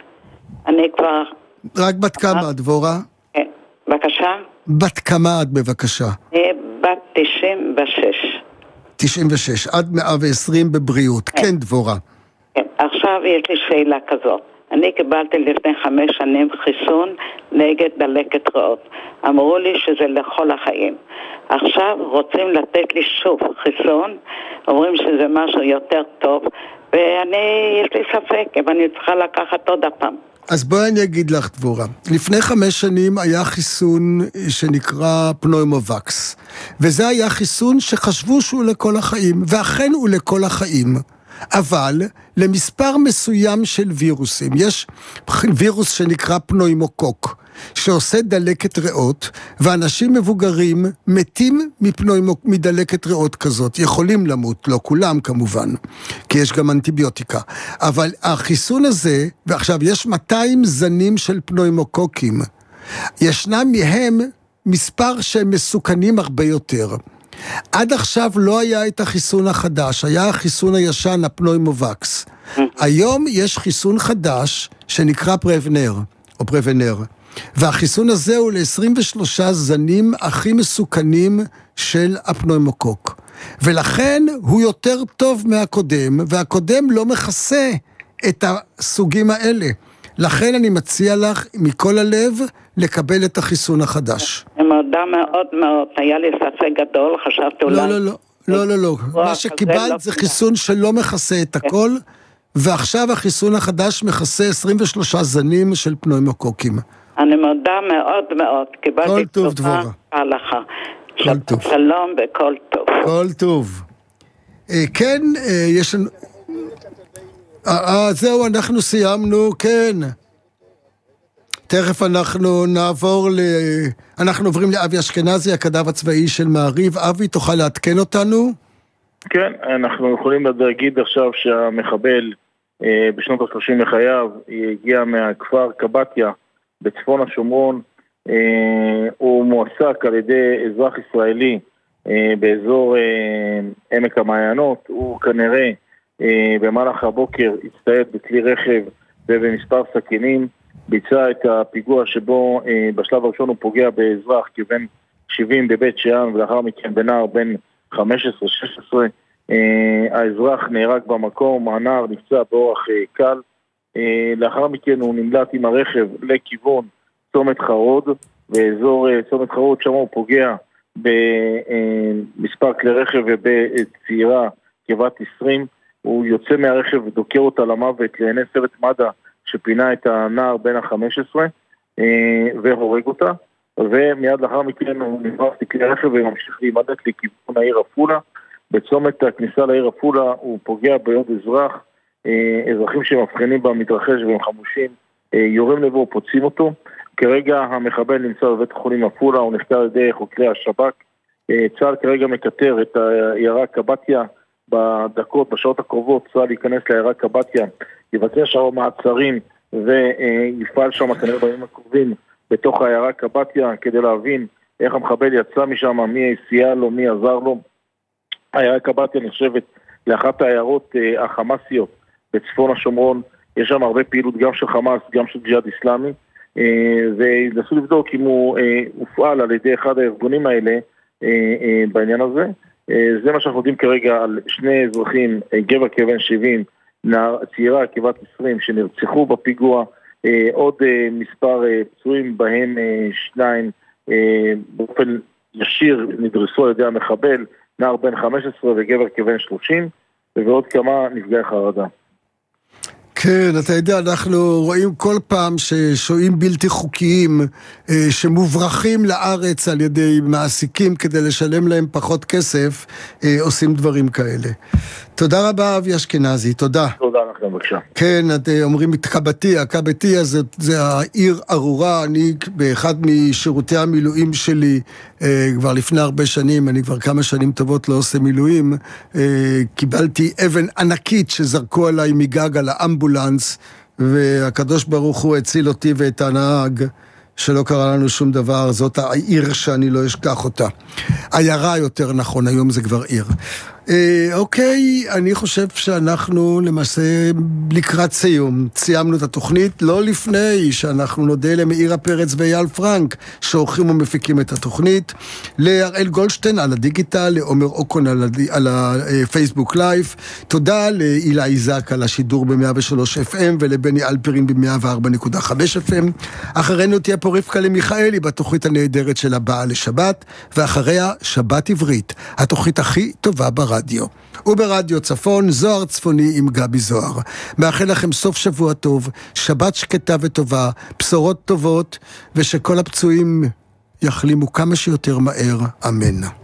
אני כבר... רק בת כמה, דבורה? כן, בבקשה. בת כמה את, בבקשה? בת תשעים ושש. תשעים ושש, עד מאה ועשרים בבריאות. כן, כן דבורה. כן, עכשיו יש לי שאלה כזאת. אני קיבלתי לפני חמש שנים חיסון נגד דלקת ריאות. אמרו לי שזה לכל החיים. עכשיו רוצים לתת לי שוב חיסון, אומרים שזה משהו יותר טוב, ואני, יש לי ספק אם אני צריכה לקחת עוד הפעם. אז בואי אני אגיד לך דבורה, לפני חמש שנים היה חיסון שנקרא פנוימובקס, וזה היה חיסון שחשבו שהוא לכל החיים, ואכן הוא לכל החיים, אבל למספר מסוים של וירוסים, יש וירוס שנקרא פנוימוקוק, שעושה דלקת ריאות, ואנשים מבוגרים מתים מפנוימוק, מדלקת ריאות כזאת, יכולים למות, לא כולם כמובן, כי יש גם אנטיביוטיקה, אבל החיסון הזה, ועכשיו יש מאתיים זנים של פנוימוקוקים, ישנם מהם מספר שהם מסוכנים הרבה יותר. עד עכשיו לא היה את החיסון החדש, היה החיסון הישן, הפנוימובקס. היום יש חיסון חדש שנקרא פרוונר, או פרוונר. והחיסון הזה הוא ל-עשרים ושלושה זנים הכי מסוכנים של הפנוימוקוק. ולכן הוא יותר טוב מהקודם, והקודם לא מכסה את הסוגים האלה. לכן אני מציע לך מכל הלב לקבל את החיסון החדש. אני מודה מאוד מאוד, היה לי ספק גדול, חשבתי אולי... לא, לא, לא, לא, לא, לא. מה שקיבלת זה חיסון שלא מכסה את הכל, ועכשיו החיסון החדש מכסה עשרים ושלושה זנים של פנוימוקוקים. אני מודה מאוד מאוד, קיבלתי תשובה הלכה. כל טוב. שלום וכל טוב. כל טוב. כן, יש לנו... אה, זהו, אנחנו סיימנו, כן. תכף אנחנו נעבור ל... אנחנו עוברים לאבי אשכנזי, הכתב הצבאי של מעריב. אבי, תוכל לעדכן אותנו? כן, אנחנו יכולים להגיד עכשיו שהמחבל אה, בשנות ה-שלושים לחייו הגיע מהכפר קבטיה בצפון השומרון. אה, הוא מועסק על ידי אזרח ישראלי אה, באזור אה, עמק המעיינות. הוא כנראה אה, במהלך הבוקר הצטייד בכלי רכב ובמספר סכינים, ביצע את הפיגוע שבו אה, בשלב הראשון הוא פוגע באזרח כבן שבעים בבית שאן, ולאחר מכן בנער בן חמש עשרה שש עשרה. אה, האזרח נהרג במקום, הנער נפצע באורח אה, קל. אה, לאחר מכן הוא נמלט עם הרכב לכיוון צומת חרוד, באזור אה, צומת חרוד שם הוא פוגע במספר כלי רכב ובצעירה כבת עשרים. הוא יוצא מהרכב ודוקר אותה למוות לעיני צוות מד"א שפינה את הנער בן ה-חמש עשרה אה, והורג אותה, ומיד לאחר מכן הוא נברח לכלי רכב וממשיך להימדק לכיוון העיר עפולה. בצומת הכניסה לעיר עפולה הוא פוגע בעוד אזרח, אה, אזרחים שמבחינים במתרחש והם חמושים, אה, יורים לבו, פוצעים אותו. כרגע המחבל נמצא בבית החולים עפולה, הוא נחקר על ידי חוקרי השב"כ. צה"ל כרגע מקטר את העיירה קבטיה בדקות, בשעות הקרובות. צה"ל ייכנס לעיירה קבטיה, יבצע שם מעצרים ויפעל שם כנראה בימים הקרובים בתוך העיירה קבטיה כדי להבין איך המחבל יצא משם, מי סייע לו, מי עזר לו. העיירה קבטיה נחשבת לאחת העיירות החמאסיות בצפון השומרון. יש שם הרבה פעילות גם של חמאס, גם של ג'יהאד איסלאמי, ונסו לבדוק אם הוא הופעל על ידי אחד הארגונים האלה בעניין הזה. זה מה שאנחנו יודעים כרגע על שני אזרחים, גבר כבן שבעים, צעירה כבת עשרים, שנרצחו בפיגוע, עוד מספר פצועים בהם שניים באופן ישיר נדרסו על ידי המחבל, נער בן חמש עשרה וגבר כבן שלושים, ועוד כמה נפגעי חרדה. כן, אתה יודע, אנחנו רואים כל פעם ששוהים בלתי חוקיים אה, שמוברחים לארץ על ידי מעסיקים כדי לשלם להם פחות כסף, אה, עושים דברים כאלה. תודה רבה, אבי אשכנזי, תודה. תודה לכם, בבקשה. כן, אומרים את קבטיה, קבטיה זה, זה העיר ארורה. אני באחד משירותי המילואים שלי, אה, כבר לפני הרבה שנים, אני כבר כמה שנים טובות לא עושה מילואים, אה, קיבלתי אבן ענקית שזרקו עליי מגג על האמבולנס, והקדוש ברוך הוא הציל אותי ואת הנהג, שלא קרה לנו שום דבר. זאת העיר שאני לא אשכח אותה. עיירה יותר נכון, היום זה כבר עיר. אה, אוקיי, אני חושב שאנחנו למעשה לקראת סיום. סיימנו את התוכנית, לא לפני שאנחנו נודה למאירה פרץ ואייל פרנק, שעורכים ומפיקים את התוכנית, להראל גולדשטיין על הדיגיטל, לעומר אוקון על, הד... על הפייסבוק לייב, תודה לאילה איזק על השידור ב-מאה ושלוש אף אם, ולבני אלפרין ב-מאה וארבע נקודה חמש אף אם. אחרינו תהיה פה רבקה למיכאלי בתוכנית הנהדרת של הבאה לשבת, ואחריה שבת עברית, התוכנית הכי טובה ברדיו. רדיו. וברדיו צפון, זוהר צפוני עם גבי זוהר. מאחל לכם סוף שבוע טוב, שבת שקטה וטובה, בשורות טובות, ושכל הפצועים יחלימו כמה שיותר מהר. אמן.